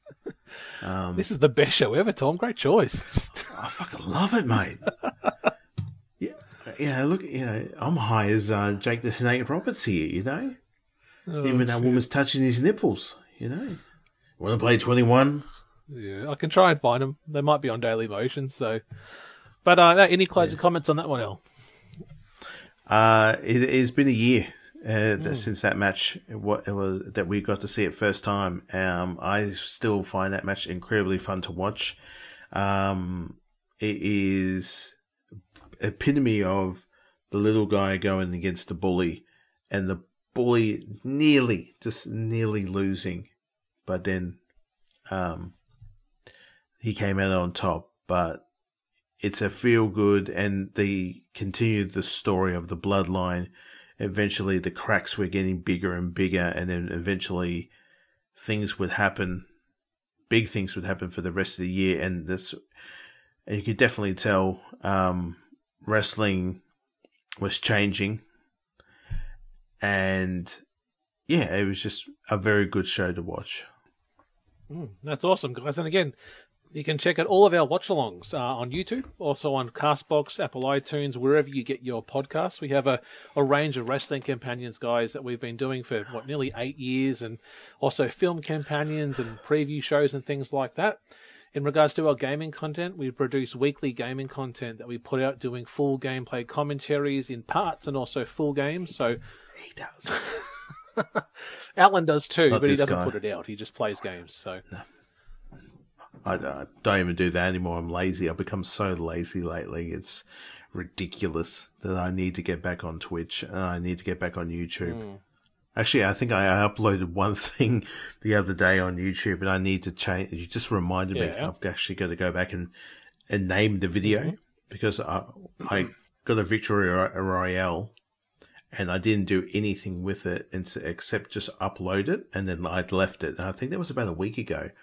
Um, This is the best show ever, Tom. Great choice. I fucking love it, mate. yeah, yeah. Look, you know, I'm high as uh, Jake the Snake Roberts here. You know. Oh, Even that woman's touching his nipples, you know. Want to play twenty-one? Yeah, I can try and find them. They might be on Daily Motion, so... But uh, no, any closing comments on that one, Al? Uh, it has been a year uh, Hmm. since that match. What it was that we got to see it first time. Um, I still find that match incredibly fun to watch. Um, it is epitome of the little guy going against the bully, and the bully nearly, just nearly losing, but then um, he came out on top. But it's a feel good, and they continued the story of the bloodline. Eventually, the cracks were getting bigger and bigger, and then eventually things would happen. Big things would happen for the rest of the year, and this, and you could definitely tell um, wrestling was changing. And yeah, it was just a very good show to watch. Mm, that's awesome, guys. And again, you can check out all of our watch-alongs uh, on YouTube, also on CastBox, Apple iTunes, wherever you get your podcasts. We have a, a range of wrestling companions, guys, that we've been doing for, what, nearly eight years, and also film companions and preview shows and things like that. In regards to our gaming content, we produce weekly gaming content that we put out doing full gameplay commentaries in parts and also full games. So He does. Alan does too, Not but he this doesn't guy. put it out. He just plays games. So I, I don't even do that anymore. I'm lazy. I've become so lazy lately. It's ridiculous that I need to get back on Twitch and I need to get back on YouTube. Mm. Actually, I think I uploaded one thing the other day on YouTube, and I need to change. You just reminded me. Yeah. I've actually got to go back and, and name the video Mm-hmm. because I I got a victory Ro- royale, and I didn't do anything with it and s- except just upload it, and then I'd left it. And I think that was about a week ago.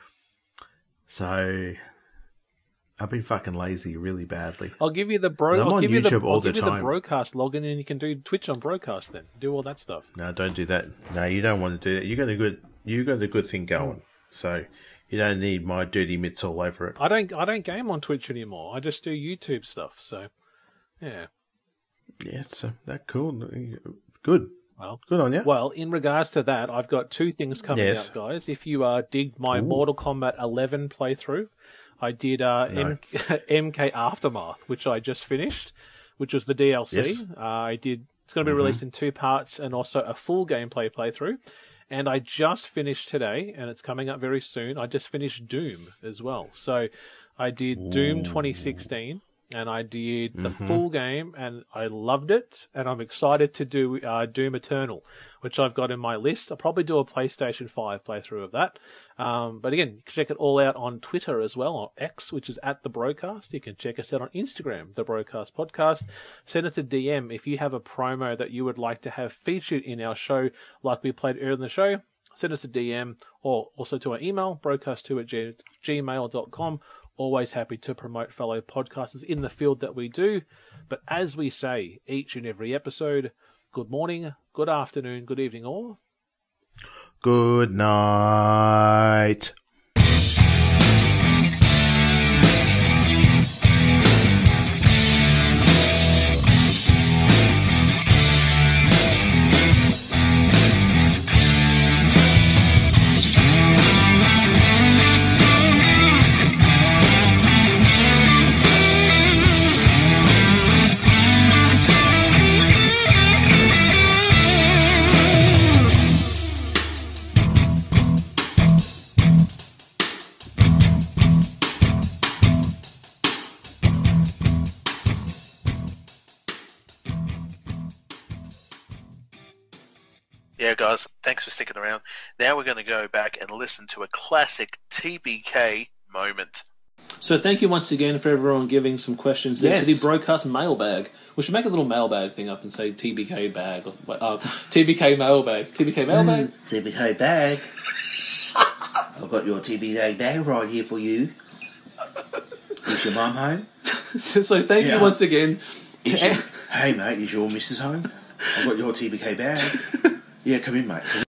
So I've been fucking lazy really badly. I'll give you the bro. And I'm I'll on give you the, YouTube all I'll the give you the time. broadcast login, and you can do Twitch on broadcast. Then do all that stuff. No, don't do that. No, you don't want to do that. You got a good, you got a good thing going. So you don't need my dirty mitts all over it. I don't. I don't game on Twitch anymore. I just do YouTube stuff. So yeah. Yeah, so that cool. Good. Well, Good on you. Well, in regards to that, I've got two things coming Yes. out, guys. If you uh, dig my Ooh. Mortal Kombat eleven playthrough, I did uh, No. M- M K Aftermath, which I just finished, which was the D L C. Yes. Uh, I did. It's going to be Mhm. released in two parts and also a full gameplay playthrough. And I just finished today, and it's coming up very soon. I just finished Doom as well. So I did Doom twenty sixteen. And I did the Mhm. full game, and I loved it. And I'm excited to do uh, Doom Eternal, which I've got in my list. I'll probably do a PlayStation five playthrough of that. Um, but again, you can check it all out on Twitter as well, on X, which is at The Broadcast. You can check us out on Instagram, The Broadcast Podcast. Send us a D M if you have a promo that you would like to have featured in our show, like we played earlier in the show. Send us a D M, or also to our email, broadcast two at gmail dot com. Always happy to promote fellow podcasters in the field that we do. But as we say each and every episode, good morning, good afternoon, good evening, or Good night. Yeah, guys, thanks for sticking around. Now we're going to go back and listen to a classic T B K moment. So thank you once again for everyone giving some questions there Yes. to the broadcast mailbag. We should make a little mailbag thing up and say T B K bag. Or, uh, T B K mailbag. T B K mailbag? Mm, T B K bag. I've got your T B K bag right here for you. Is your mum home? so, so thank Yeah. you once again. Is To your, hey, mate, is your missus home? I've got your T B K bag. Yeah, come in, mate. Come in.